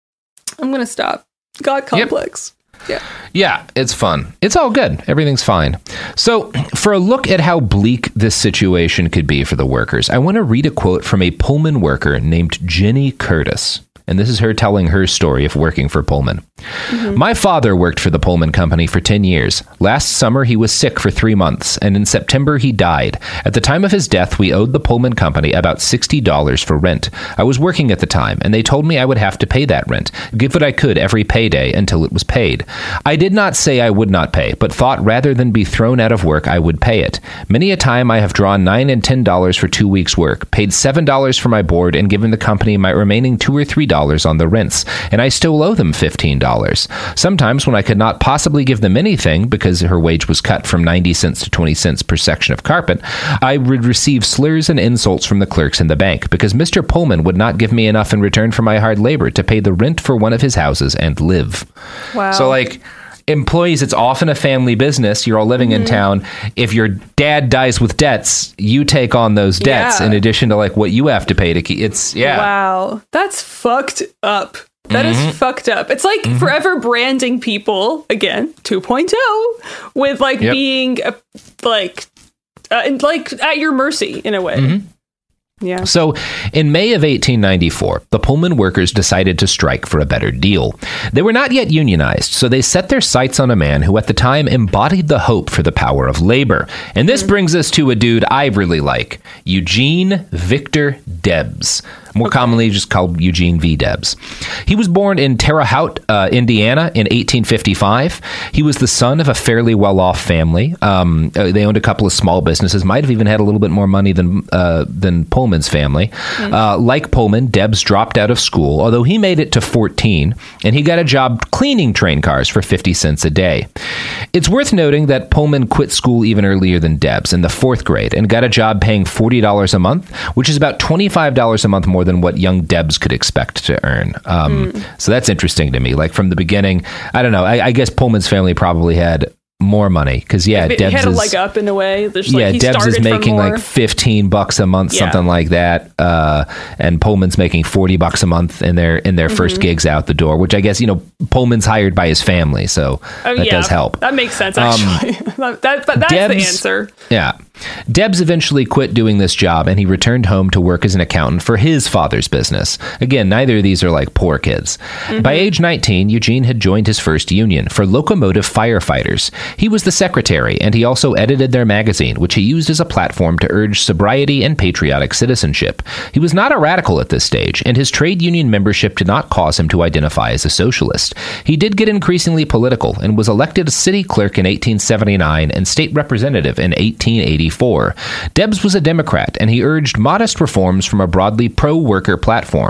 I'm going to stop. God complex. Yep. Yeah. Yeah, it's fun. It's all good. Everything's fine. So for a look at how bleak this situation could be for the workers, I want to read a quote from a Pullman worker named Jenny Curtis. And this is her telling her story of working for Pullman. Mm-hmm. My father worked for the Pullman Company for ten years. Last summer, he was sick for three months, and in September, he died. At the time of his death, we owed the Pullman Company about sixty dollars for rent. I was working at the time, and they told me I would have to pay that rent, give what I could every payday until it was paid. I did not say I would not pay, but thought rather than be thrown out of work, I would pay it. Many a time I have drawn nine dollars and ten dollars for two weeks' work, paid seven dollars for my board, and given the company my remaining two or three dollars on the rents, and I still owe them fifteen dollars. Sometimes when I could not possibly give them anything because her wage was cut from ninety cents to twenty cents per section of carpet, I would receive slurs and insults from the clerks in the bank because Mister Pullman would not give me enough in return for my hard labor to pay the rent for one of his houses and live. Wow. So like employees, it's often a family business. You're all living mm-hmm. in town. If your dad dies with debts, you take on those debts yeah. in addition to like what you have to pay to keep. It's yeah. Wow, that's fucked up. That mm-hmm. is fucked up. It's like mm-hmm. forever branding people again, two point oh, with like yep. being uh, like uh, like at your mercy in a way. Mm-hmm. Yeah. So in May of eighteen ninety-four, the Pullman workers decided to strike for a better deal. They were not yet unionized, so they set their sights on a man who at the time embodied the hope for the power of labor. And this mm-hmm. brings us to a dude I really like, Eugene Victor Debs. More okay. commonly just called Eugene V. Debs. He was born in Terre Haute, uh, Indiana in eighteen fifty-five. He was the son of a fairly well-off family. Um, uh, they owned a couple of small businesses, might have even had a little bit more money than uh, than Pullman's family. Mm-hmm. Uh, like Pullman, Debs dropped out of school, although he made it to fourteen, and he got a job cleaning train cars for fifty cents a day. It's worth noting that Pullman quit school even earlier than Debs in the fourth grade and got a job paying forty dollars a month, which is about twenty-five dollars a month more than what young Debs could expect to earn. Um, mm. So that's interesting to me. Like from the beginning, I don't know. I, I guess Pullman's family probably had more money because yeah, it, Debs it had is, a leg up in a way. There's yeah, like he Debs is making more. like fifteen bucks a month, yeah. something like that, uh, and Pullman's making forty bucks a month in their in their mm-hmm. first gigs out the door. Which I guess you know Pullman's hired by his family, so oh, that yeah, does help. That makes sense actually. Um, that, but that's Debs, the answer. Yeah. Debs eventually quit doing this job and he returned home to work as an accountant for his father's business. Again, neither of these are like poor kids. Mm-hmm. By age nineteen, Eugene had joined his first union for locomotive firefighters. He was the secretary and he also edited their magazine, which he used as a platform to urge sobriety and patriotic citizenship. He was not a radical at this stage, and his trade union membership did not cause him to identify as a socialist. He did get increasingly political and was elected a city clerk in eighteen seventy-nine and state representative in eighteen eighty-four. Debs was a Democrat, and he urged modest reforms from a broadly pro-worker platform.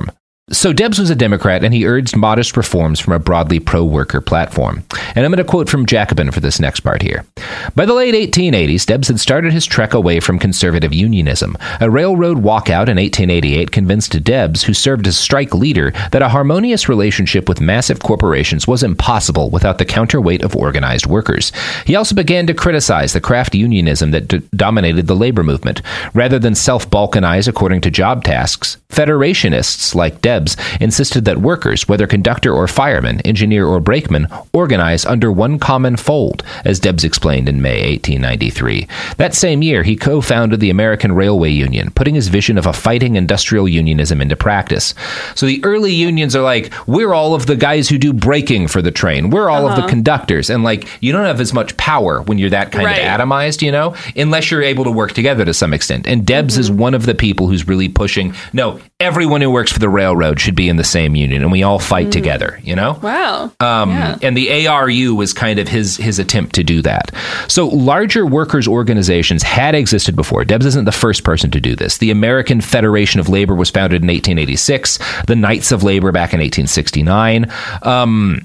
So Debs was a Democrat, and he urged modest reforms from a broadly pro-worker platform. And I'm going to quote from Jacobin for this next part here. By the late eighteen eighties, Debs had started his trek away from conservative unionism. A railroad walkout in eighteen eighty-eight convinced Debs, who served as strike leader, that a harmonious relationship with massive corporations was impossible without the counterweight of organized workers. He also began to criticize the craft unionism that d- dominated the labor movement. Rather than self-balkanize according to job tasks, federationists like Debs insisted that workers, whether conductor or fireman, engineer or brakeman, organize under one common fold, as Debs explained in May eighteen ninety-three. That same year, he co-founded the American Railway Union, putting his vision of a fighting industrial unionism into practice. So the early unions are like, we're all of the guys who do braking for the train. We're all uh-huh. of the conductors. And like, you don't have as much power when you're that kind right. of atomized, you know, unless you're able to work together to some extent. And Debs mm-hmm. is one of the people who's really pushing, no, everyone who works for the railroad should be in the same union, and we all fight mm. together, you know? Wow. Um, yeah. And the A R U was kind of his his attempt to do that. So larger workers' organizations had existed before. Debs isn't the first person to do this. The American Federation of Labor was founded in eighteen eighty-six, the Knights of Labor back in eighteen sixty-nine. Um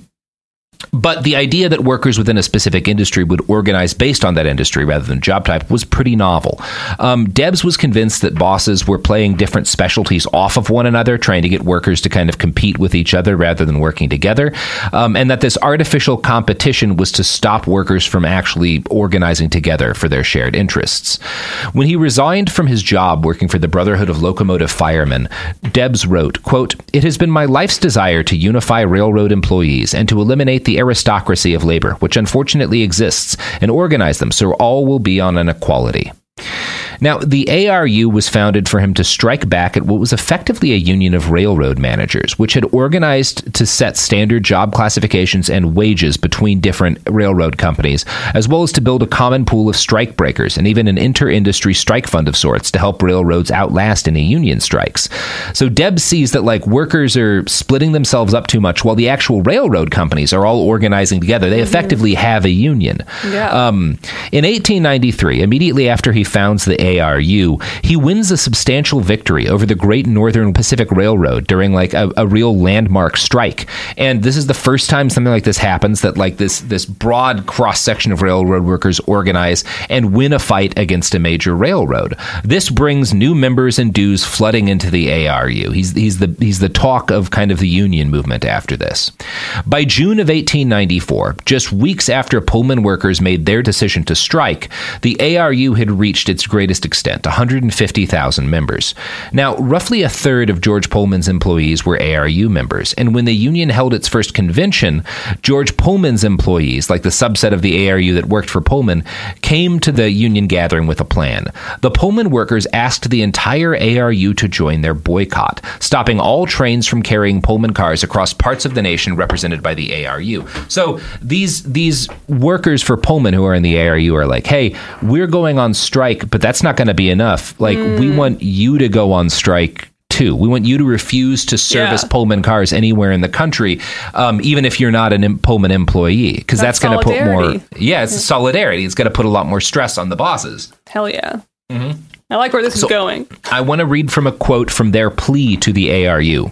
But the idea that workers within a specific industry would organize based on that industry rather than job type was pretty novel. Um, Debs was convinced that bosses were playing different specialties off of one another, trying to get workers to kind of compete with each other rather than working together, um, and that this artificial competition was to stop workers from actually organizing together for their shared interests. When he resigned from his job working for the Brotherhood of Locomotive Firemen, Debs wrote, quote, "It has been my life's desire to unify railroad employees and to eliminate the aristocracy of labor, which unfortunately exists, and organize them so all will be on an equality." Now, the A R U was founded for him to strike back at what was effectively a union of railroad managers, which had organized to set standard job classifications and wages between different railroad companies, as well as to build a common pool of strike breakers and even an inter-industry strike fund of sorts to help railroads outlast any union strikes. So Debs sees that, like, workers are splitting themselves up too much while the actual railroad companies are all organizing together. They mm-hmm. effectively have a union. Yeah. Um, in eighteen ninety-three, immediately after he founds the A R U, he wins a substantial victory over the Great Northern Pacific Railroad during like a, a real landmark strike. And this is the first time something like this happens, that like this this broad cross section of railroad workers organize and win a fight against a major railroad. This brings new members and dues flooding into the A R U. He's he's the he's the talk of kind of the union movement after this. By June of eighteen ninety-four, just weeks after Pullman workers made their decision to strike, the A R U had reached its greatest extent, one hundred fifty thousand members. Now, roughly a third of George Pullman's employees were A R U members, and when the union held its first convention, George Pullman's employees, like the subset of the A R U that worked for Pullman, came to the union gathering with a plan. The Pullman workers asked the entire A R U to join their boycott, stopping all trains from carrying Pullman cars across parts of the nation represented by the A R U. So these these workers for Pullman who are in the A R U are like, hey, we're going on strike, but that's not going to be enough. Like, mm. we want you to go on strike too. We want you to refuse to service yeah. Pullman cars anywhere in the country, um, even if you're not a em- Pullman employee, because that's, that's going to put more. Yeah, it's yeah. solidarity. It's going to put a lot more stress on the bosses. Hell yeah. Mm-hmm. I like where this so, is going. I want to read from a quote from their plea to the A R U.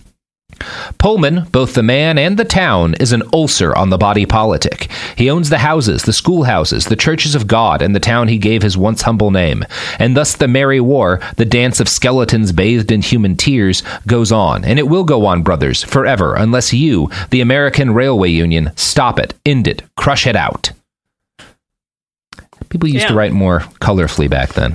Pullman, both the man and the town, is an ulcer on the body politic. He owns the houses, the schoolhouses, the churches of God, and the town he gave his once humble name. And thus the merry war, the dance of skeletons bathed in human tears, goes on. And it will go on, brothers, forever, unless you, the American Railway Union, stop it, end it, crush it out. People used yeah. to write more colorfully back then.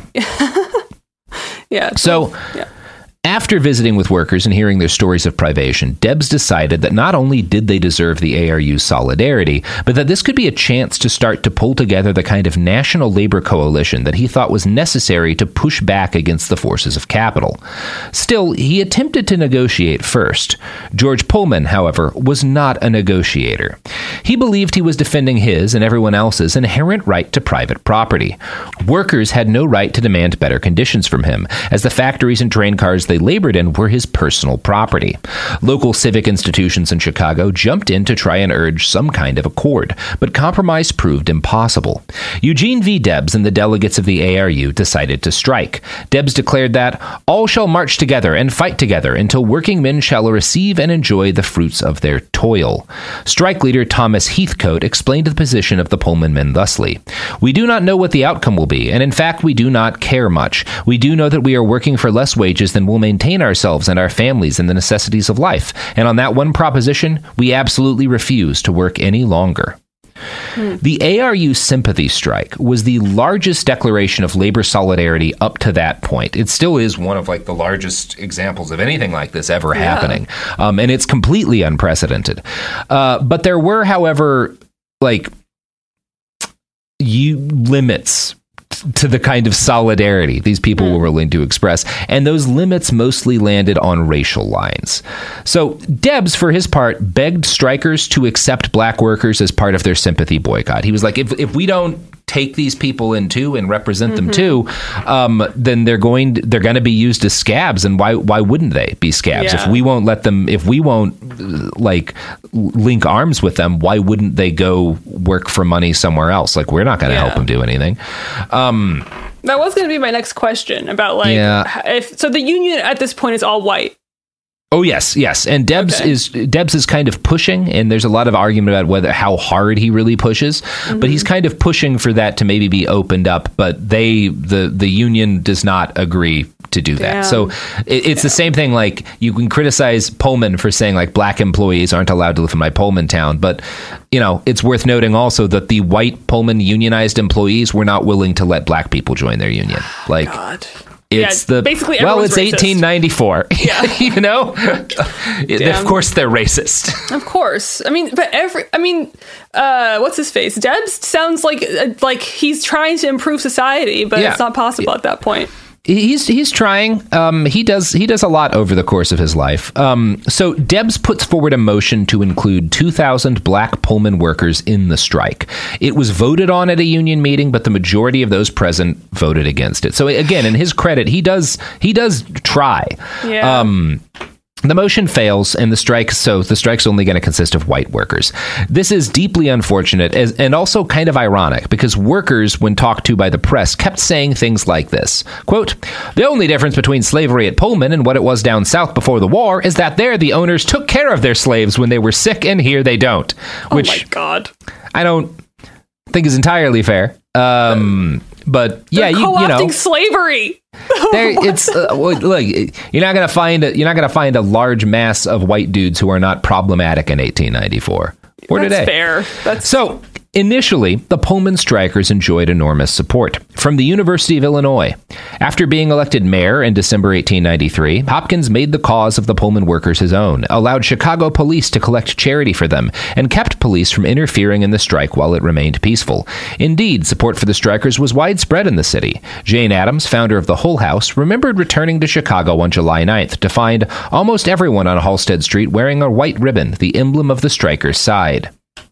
yeah. So... yeah. After visiting with workers and hearing their stories of privation, Debs decided that not only did they deserve the A R U's solidarity, but that this could be a chance to start to pull together the kind of national labor coalition that he thought was necessary to push back against the forces of capital. Still, he attempted to negotiate first. George Pullman, however, was not a negotiator. He believed he was defending his and everyone else's inherent right to private property. Workers had no right to demand better conditions from him, as the factories and train cars they labored in were his personal property. Local civic institutions in Chicago jumped in to try and urge some kind of accord, but compromise proved impossible. Eugene V. Debs and the delegates of the A R U decided to strike. Debs declared that all shall march together and fight together until working men shall receive and enjoy the fruits of their toil. Strike leader Thomas Heathcote explained the position of the Pullman men thusly: "We do not know what the outcome will be, and in fact we do not care much. We do know that we are working for less wages than will maintain ourselves and our families and the necessities of life, and on that one proposition, we absolutely refuse to work any longer." Hmm. The A R U sympathy strike was the largest declaration of labor solidarity up to that point. It still is one of like the largest examples of anything like this ever yeah. happening. Um, and it's completely unprecedented. Uh, but there were, however, like you limits to the kind of solidarity these people mm. were willing to express. And those limits mostly landed on racial lines. So Debs, for his part, begged strikers to accept black workers as part of their sympathy boycott. He was like, if if we don't take these people in too and represent mm-hmm. them too, um, then they're going to, they're going to be used as scabs. And why why wouldn't they be scabs? Yeah. If we won't let them, if we won't like link arms with them, why wouldn't they go work for money somewhere else? Like, we're not going to yeah. help them do anything. Um, that was going to be my next question about like, yeah. if so the union at this point is all white. Oh, yes, yes. And Debs okay. is Debs is kind of pushing, and there's a lot of argument about whether how hard he really pushes, mm-hmm. but he's kind of pushing for that to maybe be opened up, but they the the union does not agree to do Damn. that. So it, it's Damn. the same thing. Like, you can criticize Pullman for saying like black employees aren't allowed to live in my Pullman town, but you know, it's worth noting also that the white Pullman unionized employees were not willing to let black people join their union. Like, God. It's yeah, the basically well, it's racist. eighteen ninety-four. Yeah, you know, of course they're racist. Of course, I mean, but every, I mean, uh, what's his face? Debs sounds like like he's trying to improve society, but yeah. it's not possible at that point. He's he's trying. Um, he does he does a lot over the course of his life. Um, so Debs puts forward a motion to include two thousand black Pullman workers in the strike. It was voted on at a union meeting, but the majority of those present voted against it. So again, in his credit, he does he does try. Yeah. Um, The motion fails, and the strike, so the strike's only going to consist of white workers. This is deeply unfortunate as, and also kind of ironic, because workers, when talked to by the press, kept saying things like this. Quote, "The only difference between slavery at Pullman and what it was down south before the war is that there the owners took care of their slaves when they were sick, and here they don't." Which, oh my God. I don't think is entirely fair. Um, but yeah, They're you, you know, co-opting slavery. There, it's uh, look. You're not gonna find a, you're not gonna find a large mass of white dudes who are not problematic in eighteen ninety-four. Or That's today. fair. That's so. Initially, the Pullman strikers enjoyed enormous support from the University of Illinois. After being elected mayor in December eighteen ninety-three, Hopkins made the cause of the Pullman workers his own, allowed Chicago police to collect charity for them, and kept police from interfering in the strike while it remained peaceful. Indeed, support for the strikers was widespread in the city. Jane Addams, founder of the Hull House, remembered returning to Chicago on July ninth to find almost everyone on Halsted Street wearing a white ribbon, the emblem of the strikers' side.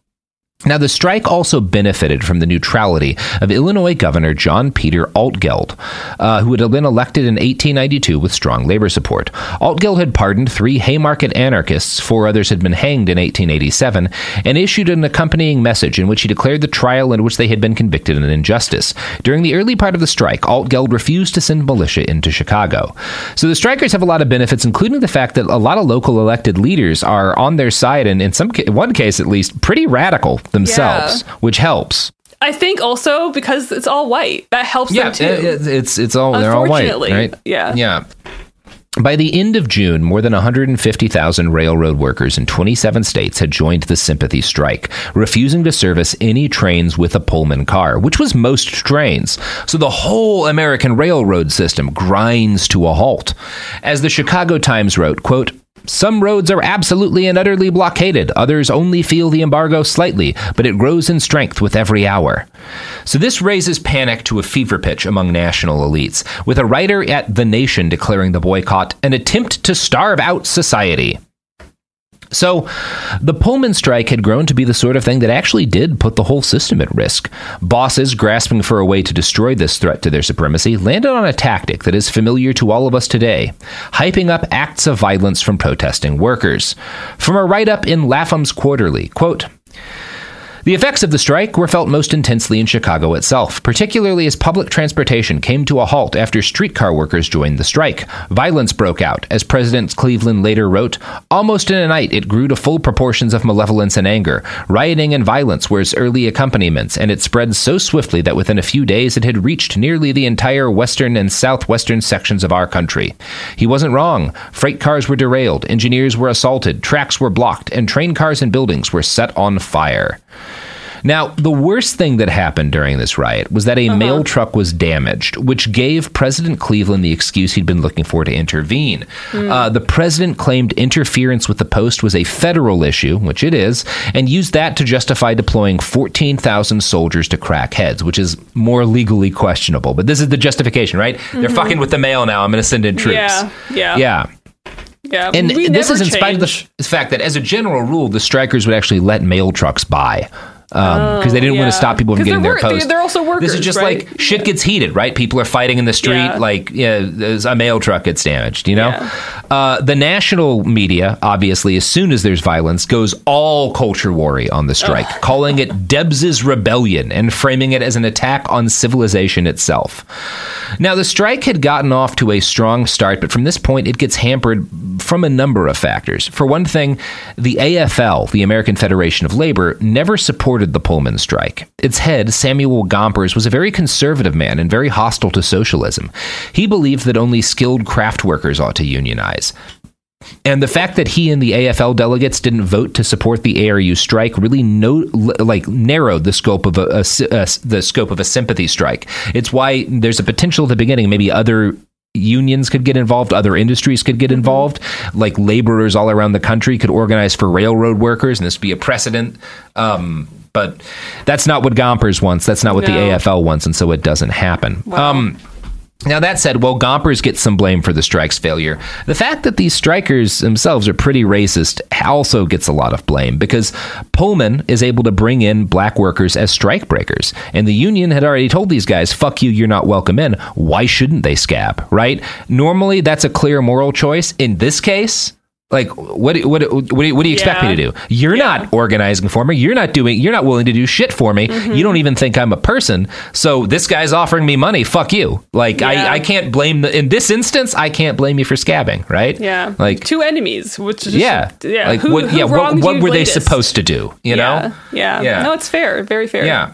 Now, the strike also benefited from the neutrality of Illinois Governor John Peter Altgeld, uh, who had been elected in eighteen ninety-two with strong labor support. Altgeld had pardoned three Haymarket anarchists, four others had been hanged in eighteen eighty-seven, and issued an accompanying message in which he declared the trial in which they had been convicted an injustice. During the early part of the strike, Altgeld refused to send militia into Chicago. So the strikers have a lot of benefits, including the fact that a lot of local elected leaders are on their side, and in some ca- one case at least, pretty radical themselves, yeah. which helps. I think also because it's all white, that helps yeah, them too. It, it's it's all they're all white, right? Yeah, yeah. By the end of June, more than one hundred fifty thousand railroad workers in twenty-seven states had joined the sympathy strike, refusing to service any trains with a Pullman car, which was most trains. So the whole American railroad system grinds to a halt. As the Chicago Times wrote, quote, "Some roads are absolutely and utterly blockaded. Others only feel the embargo slightly, but it grows in strength with every hour." So this raises panic to a fever pitch among national elites, with a writer at The Nation declaring the boycott an attempt to starve out society. So the Pullman strike had grown to be the sort of thing that actually did put the whole system at risk. Bosses grasping for a way to destroy this threat to their supremacy landed on a tactic that is familiar to all of us today, hyping up acts of violence from protesting workers. From a write-up in Lapham's Quarterly, quote, "The effects of the strike were felt most intensely in Chicago itself, particularly as public transportation came to a halt after streetcar workers joined the strike. Violence broke out, as President Cleveland later wrote. Almost in a night, it grew to full proportions of malevolence and anger. Rioting and violence were its early accompaniments, and it spread so swiftly that within a few days it had reached nearly the entire western and southwestern sections of our country. He wasn't wrong. Freight cars were derailed, engineers were assaulted, tracks were blocked, and train cars and buildings were set on fire." Now, the worst thing that happened during this riot was that a uh-huh. mail truck was damaged, which gave President Cleveland the excuse he'd been looking for to intervene. Mm. Uh, the president claimed interference with the post was a federal issue, which it is, and used that to justify deploying fourteen thousand soldiers to crack heads, which is more legally questionable. But this is the justification, right? Mm-hmm. They're fucking with the mail now. I'm going to send in troops. Yeah, yeah. Yeah. Yeah, and we this never is in spite of the change. f- fact that, as a general rule, the strikers would actually let mail trucks by. Because um, they didn't yeah. want to stop people from getting their wor- post. They're also workers. This is just right? like shit gets heated, right? People are fighting in the street, Yeah. like yeah, there's a mail truck gets damaged, you know? Yeah. Uh, the national media, obviously, as soon as there's violence, goes all culture warry on the strike, Ugh. calling it Debs's rebellion and framing it as an attack on civilization itself. Now, the strike had gotten off to a strong start, but from this point, it gets hampered from a number of factors. For one thing, the A F L, the American Federation of Labor, never supported the Pullman strike. Its head, Samuel Gompers, was a very conservative man and very hostile to socialism. He believed that only skilled craft workers ought to unionize. And the fact that he and the A F L delegates didn't vote to support the A R U strike really no, like narrowed the scope of a, a, a, the scope of a sympathy strike. It's why there's a potential at the beginning maybe other unions could get involved, other industries could get involved, like laborers all around the country could organize for railroad workers, and this would be a precedent. Um, but that's not what Gompers wants. That's not what no. the A F L wants, and so it doesn't happen. Wow. Um, Now, that said, while Gompers gets some blame for the strike's failure, the fact that these strikers themselves are pretty racist also gets a lot of blame, because Pullman is able to bring in black workers as strike breakers, and the union had already told these guys, fuck you, you're not welcome in. Why shouldn't they scab, right? Normally, that's a clear moral choice. In this case, like, what what what do you, what do you expect yeah. me to do? You're yeah. not organizing for me. You're not doing. You're not willing to do shit for me. Mm-hmm. You don't even think I'm a person. So this guy's offering me money. Fuck you. Like yeah. I, I can't blame the, in this instance. I can't blame you for scabbing. Right? Yeah. Like two enemies. Which is yeah. Just, yeah. Like who, what? Who Yeah. What, what were latest? they supposed to do? You yeah. know? Yeah. Yeah. No, it's fair. Very fair. Yeah.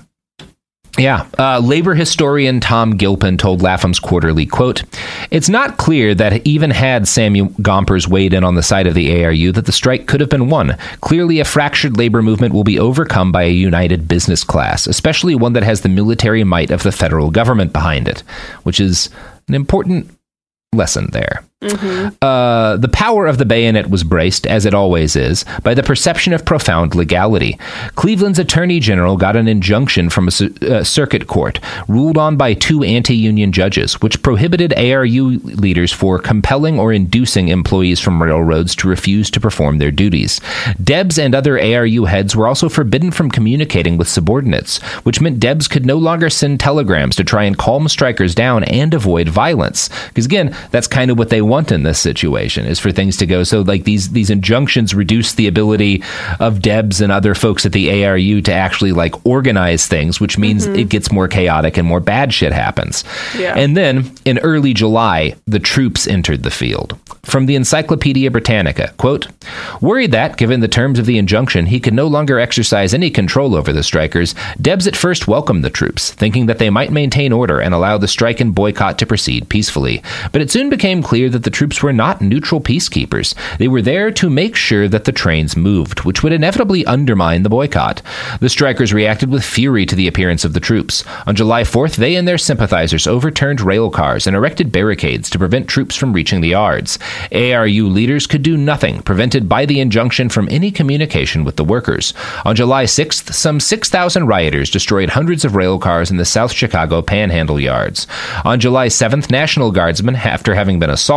Yeah. Uh, labor historian Tom Gilpin told Lapham's Quarterly, quote, "It's not clear that even had Samuel Gompers weighed in on the side of the A R U that the strike could have been won. Clearly, a fractured labor movement will be overcome by a united business class, especially one that has the military might of the federal government behind it," which is an important lesson there. Mm-hmm. Uh, the power of the bayonet was braced, as it always is, by the perception of profound legality. Cleveland's attorney general got an injunction from a c- uh, circuit court, ruled on by two anti-union judges, which prohibited A R U leaders for compelling or inducing employees from railroads to refuse to perform their duties. Debs and other A R U heads were also forbidden from communicating with subordinates, which meant Debs could no longer send telegrams to try and calm strikers down and avoid violence. Because again, that's kind of what they want in this situation, is for things to go. So like these these injunctions reduce the ability of Debs and other folks at the A R U to actually like organize things, which means mm-hmm. it gets more chaotic and more bad shit happens. Yeah. And then in early July, the troops entered the field. From the Encyclopedia Britannica, quote, "Worried that, given the terms of the injunction, he could no longer exercise any control over the strikers, Debs at first welcomed the troops, thinking that they might maintain order and allow the strike and boycott to proceed peacefully. But it soon became clear that the troops were not neutral peacekeepers. They were there to make sure that the trains moved, which would inevitably undermine the boycott. The strikers reacted with fury to the appearance of the troops. On July fourth, they and their sympathizers overturned rail cars and erected barricades to prevent troops from reaching the yards. A R U leaders could do nothing, prevented by the injunction from any communication with the workers. On July sixth, some six thousand rioters destroyed hundreds of rail cars in the South Chicago Panhandle yards. On July seventh, National Guardsmen, after having been assaulted,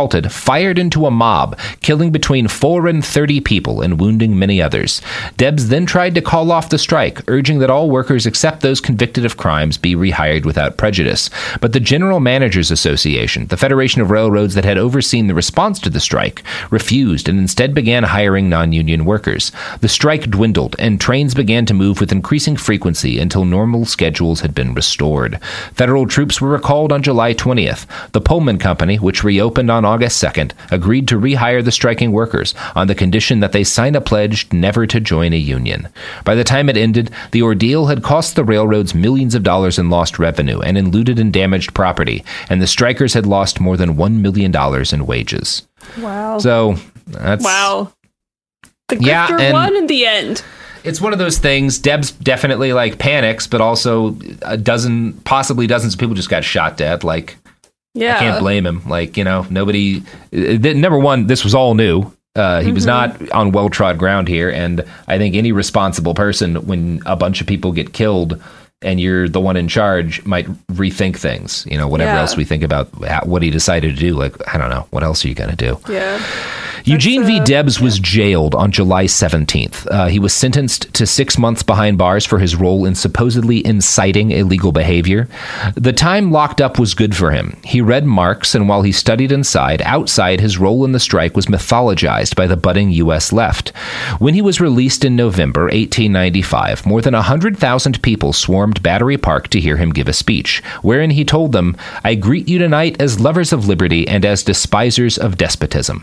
assaulted, fired into a mob, killing between four and thirty people and wounding many others. Debs then tried to call off the strike, urging that all workers except those convicted of crimes be rehired without prejudice. But the General Managers Association, the federation of railroads that had overseen the response to the strike, refused and instead began hiring non-union workers. The strike dwindled, and trains began to move with increasing frequency until normal schedules had been restored. Federal troops were recalled on July twentieth. The Pullman Company, which reopened on August second, agreed to rehire the striking workers on the condition that they sign a pledge never to join a union. By the time it ended, the ordeal had cost the railroads millions of dollars in lost revenue and in looted and damaged property, and the strikers had lost more than one million dollars in wages. Wow. So, that's... Wow. The grifter yeah, and won in the end. It's one of those things. Debs definitely, like, panics, but also a dozen, possibly dozens of people just got shot dead. Like, yeah. I can't blame him. Like, you know, nobody... Number one, this was all new. Uh, he mm-hmm. was not on well-trod ground here, and I think any responsible person, when a bunch of people get killed and you're the one in charge, might rethink things. You know, whatever yeah. else we think about what he decided to do. Like, I don't know. What else are you going to do? Yeah. Eugene uh, V. Debs was jailed on July seventeenth. Uh, he was sentenced to six months behind bars for his role in supposedly inciting illegal behavior. The time locked up was good for him. He read Marx, and while he studied inside, outside, his role in the strike was mythologized by the budding U S left. When he was released in November eighteen ninety-five, more than one hundred thousand people swarmed Battery Park to hear him give a speech, wherein he told them, "I greet you tonight as lovers of liberty and as despisers of despotism."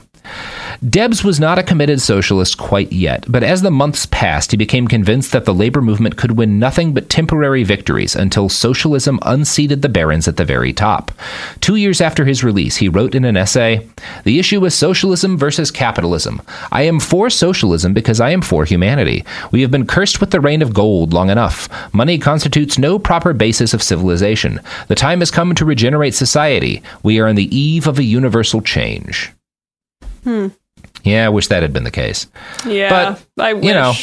Debs was not a committed socialist quite yet, but as the months passed, he became convinced that the labor movement could win nothing but temporary victories until socialism unseated the barons at the very top. Two years after his release, he wrote in an essay, "The issue is socialism versus capitalism. I am for socialism because I am for humanity. We have been cursed with the reign of gold long enough. Money constitutes no proper basis of civilization. The time has come to regenerate society. We are on the eve of a universal change." Hmm. Yeah, I wish that had been the case. Yeah, but, I wish. You know,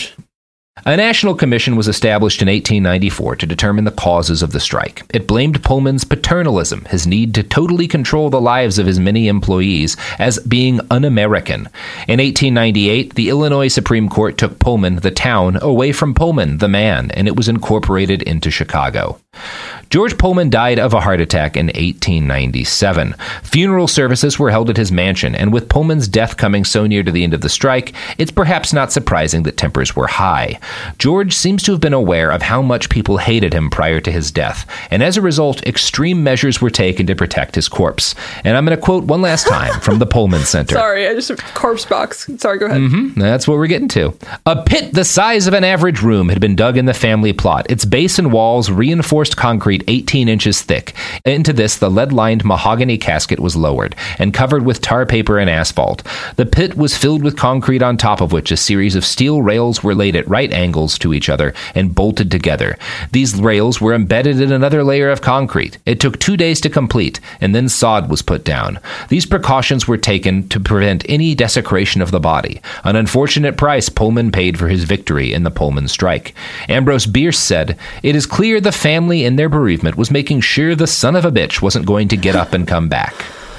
a national commission was established in eighteen ninety-four to determine the causes of the strike. It blamed Pullman's paternalism, his need to totally control the lives of his many employees, as being un-American. In eighteen ninety-eight, the Illinois Supreme Court took Pullman, the town, away from Pullman, the man, and it was incorporated into Chicago. George Pullman died of a heart attack in eighteen ninety-seven. Funeral services were held at his mansion, and with Pullman's death coming so near to the end of the strike, it's perhaps not surprising that tempers were high. George seems to have been aware of how much people hated him prior to his death, and as a result, extreme measures were taken to protect his corpse. And I'm going to quote one last time from the Pullman Center. Sorry, I just corpse box. Sorry, go ahead. Mm-hmm. That's what we're getting to. A pit the size of an average room had been dug in the family plot. Its base and walls reinforced concrete eighteen inches thick. Into this, the lead-lined mahogany casket was lowered and covered with tar paper and asphalt. The pit was filled with concrete, on top of which a series of steel rails were laid at right angles to each other and bolted together. These rails were embedded in another layer of concrete. It took two days to complete, and then sod was put down. These precautions were taken to prevent any desecration of the body, an unfortunate price Pullman paid for his victory in the Pullman strike. Ambrose Bierce said, "It is clear the family in their bereavement was making sure the son of a bitch wasn't going to get up and come back."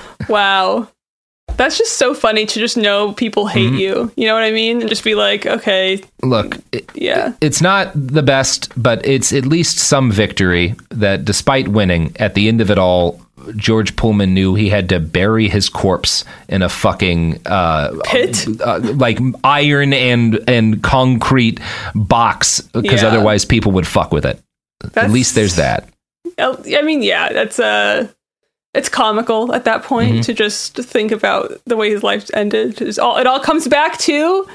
Wow. That's just so funny to just know people hate mm-hmm. you. You know what I mean? And just be like, okay. Look, it, yeah. It's not the best, but it's at least some victory that despite winning, at the end of it all, George Pullman knew he had to bury his corpse in a fucking uh, pit, uh, like iron and and concrete box, because yeah. otherwise people would fuck with it. That's, at least there's that. I mean, yeah, that's uh it's comical at that point mm-hmm. to just think about the way his life ended. It's all it all comes back to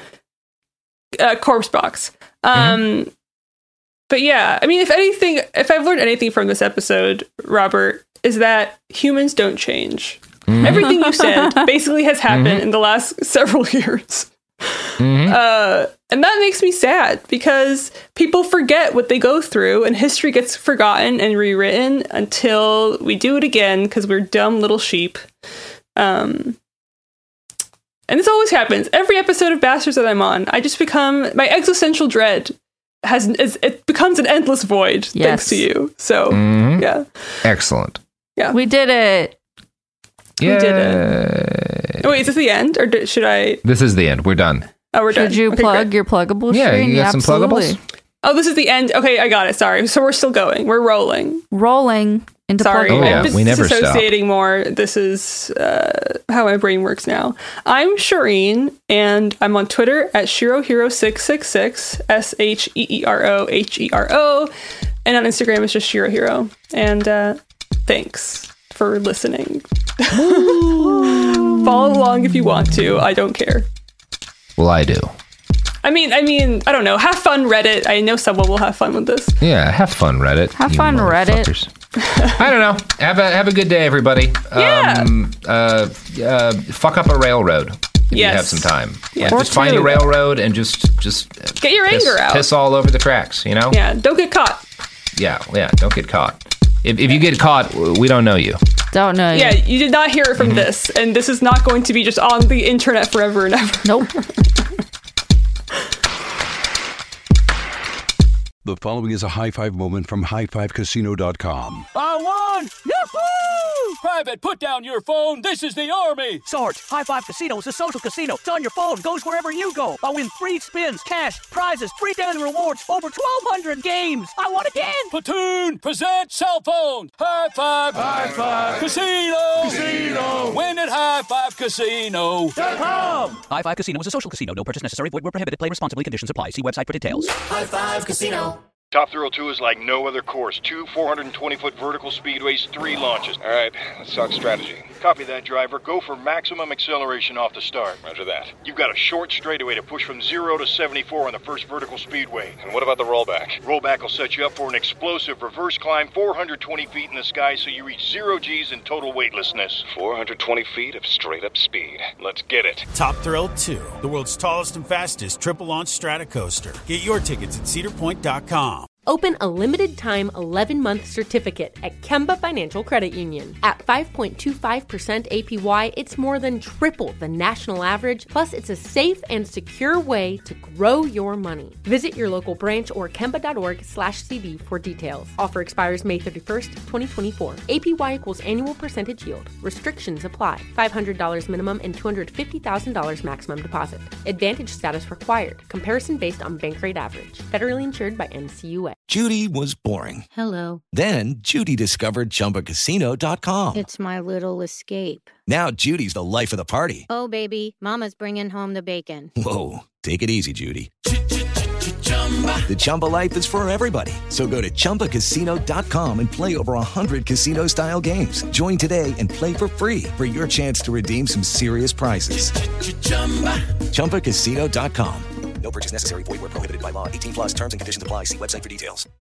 uh, corpse box. Um, mm-hmm. But yeah, I mean, if anything, if I've learned anything from this episode, Robert, is that humans don't change. Mm-hmm. Everything you said basically has happened mm-hmm. in the last several years. Mm-hmm. Uh, and that makes me sad because people forget what they go through and history gets forgotten and rewritten until we do it again because we're dumb little sheep. Um, and this always happens. Every episode of Bastards that I'm on, I just become, my existential dread has, is, it becomes an endless void yes. thanks to you. So, mm-hmm. yeah. Excellent. Yeah. We did it. We did it. Oh, wait, is this the end? Or did, should I? This is the end. We're done. Oh, we're done. Should you Okay, plug great. your pluggables? Yeah, Shireen? you got some Absolutely. pluggables? Oh, this is the end. Okay, I got it. Sorry. So we're still going. We're rolling. Rolling into Sorry, Oh, yeah, I'm we never stop. disassociating more. This is uh, how my brain works now. I'm Shireen, and I'm on Twitter at ShiroHero six six six, S H E E R O H E R O, and on Instagram it's just ShiroHero. And uh, thanks for listening. Follow along if you want to. I don't care. Well, I do. I mean, I mean, I don't know. Have fun, Reddit. I know someone will have fun with this. Yeah, have fun, Reddit. Have you fun, Reddit. motherfuckers. I don't know. Have a have a good day, everybody. Yeah. Um, uh, uh, fuck up a railroad if you Yes. have some time. Yeah. Like, Or just find a two. railroad and just just Get your piss, anger out. Piss all over the tracks. You know. Yeah, don't get caught. Yeah. Yeah. Don't get caught. If if you get caught, we don't know you. Don't know. Yeah, you did not hear it from this, and this is not going to be just on the internet forever and ever. Nope. The following is a high five moment from high five casino dot com. I won! Yahoo! Private, put down your phone. This is the Army. Sarge, High Five Casino is a social casino. It's on your phone, goes wherever you go. I win free spins, cash, prizes, free daily rewards, over twelve hundred games. I won again. Platoon, present cell phone. High Five. High Five. Casino. Casino. Win at High Five Casino. High Five Casino is a social casino. No purchase necessary. Void where prohibited. Play responsibly. Conditions apply. See website for details. High Five Casino. Top Thrill two is like no other course. Two four hundred twenty foot vertical speedways, three launches. All right, let's talk strategy. Copy that, driver. Go for maximum acceleration off the start. Roger that. You've got a short straightaway to push from zero to seventy-four on the first vertical speedway. And what about the rollback? Rollback will set you up for an explosive reverse climb four hundred twenty feet in the sky so you reach zero G's in total weightlessness. four hundred twenty feet of straight up speed. Let's get it. Top Thrill two, the world's tallest and fastest triple launch strata coaster. Get your tickets at cedar point dot com. Open a limited-time eleven-month certificate at Kemba Financial Credit Union. At five point two five percent A P Y, it's more than triple the national average, plus it's a safe and secure way to grow your money. Visit your local branch or kemba.org slash CD for details. Offer expires May thirty-first, twenty twenty-four. A P Y equals annual percentage yield. Restrictions apply. five hundred dollars minimum and two hundred fifty thousand dollars maximum deposit. Advantage status required. Comparison based on bank rate average. Federally insured by N C U A. Judy was boring. Hello. Then Judy discovered Chumba Casino dot com. It's my little escape. Now Judy's the life of the party. Oh, baby, mama's bringing home the bacon. Whoa, take it easy, Judy. The Chumba life is for everybody. So go to Chumba Casino dot com and play over one hundred casino-style games. Join today and play for free for your chance to redeem some serious prizes. Chumba Casino dot com. No purchase necessary. Void where prohibited by law. eighteen plus terms and conditions apply. See website for details.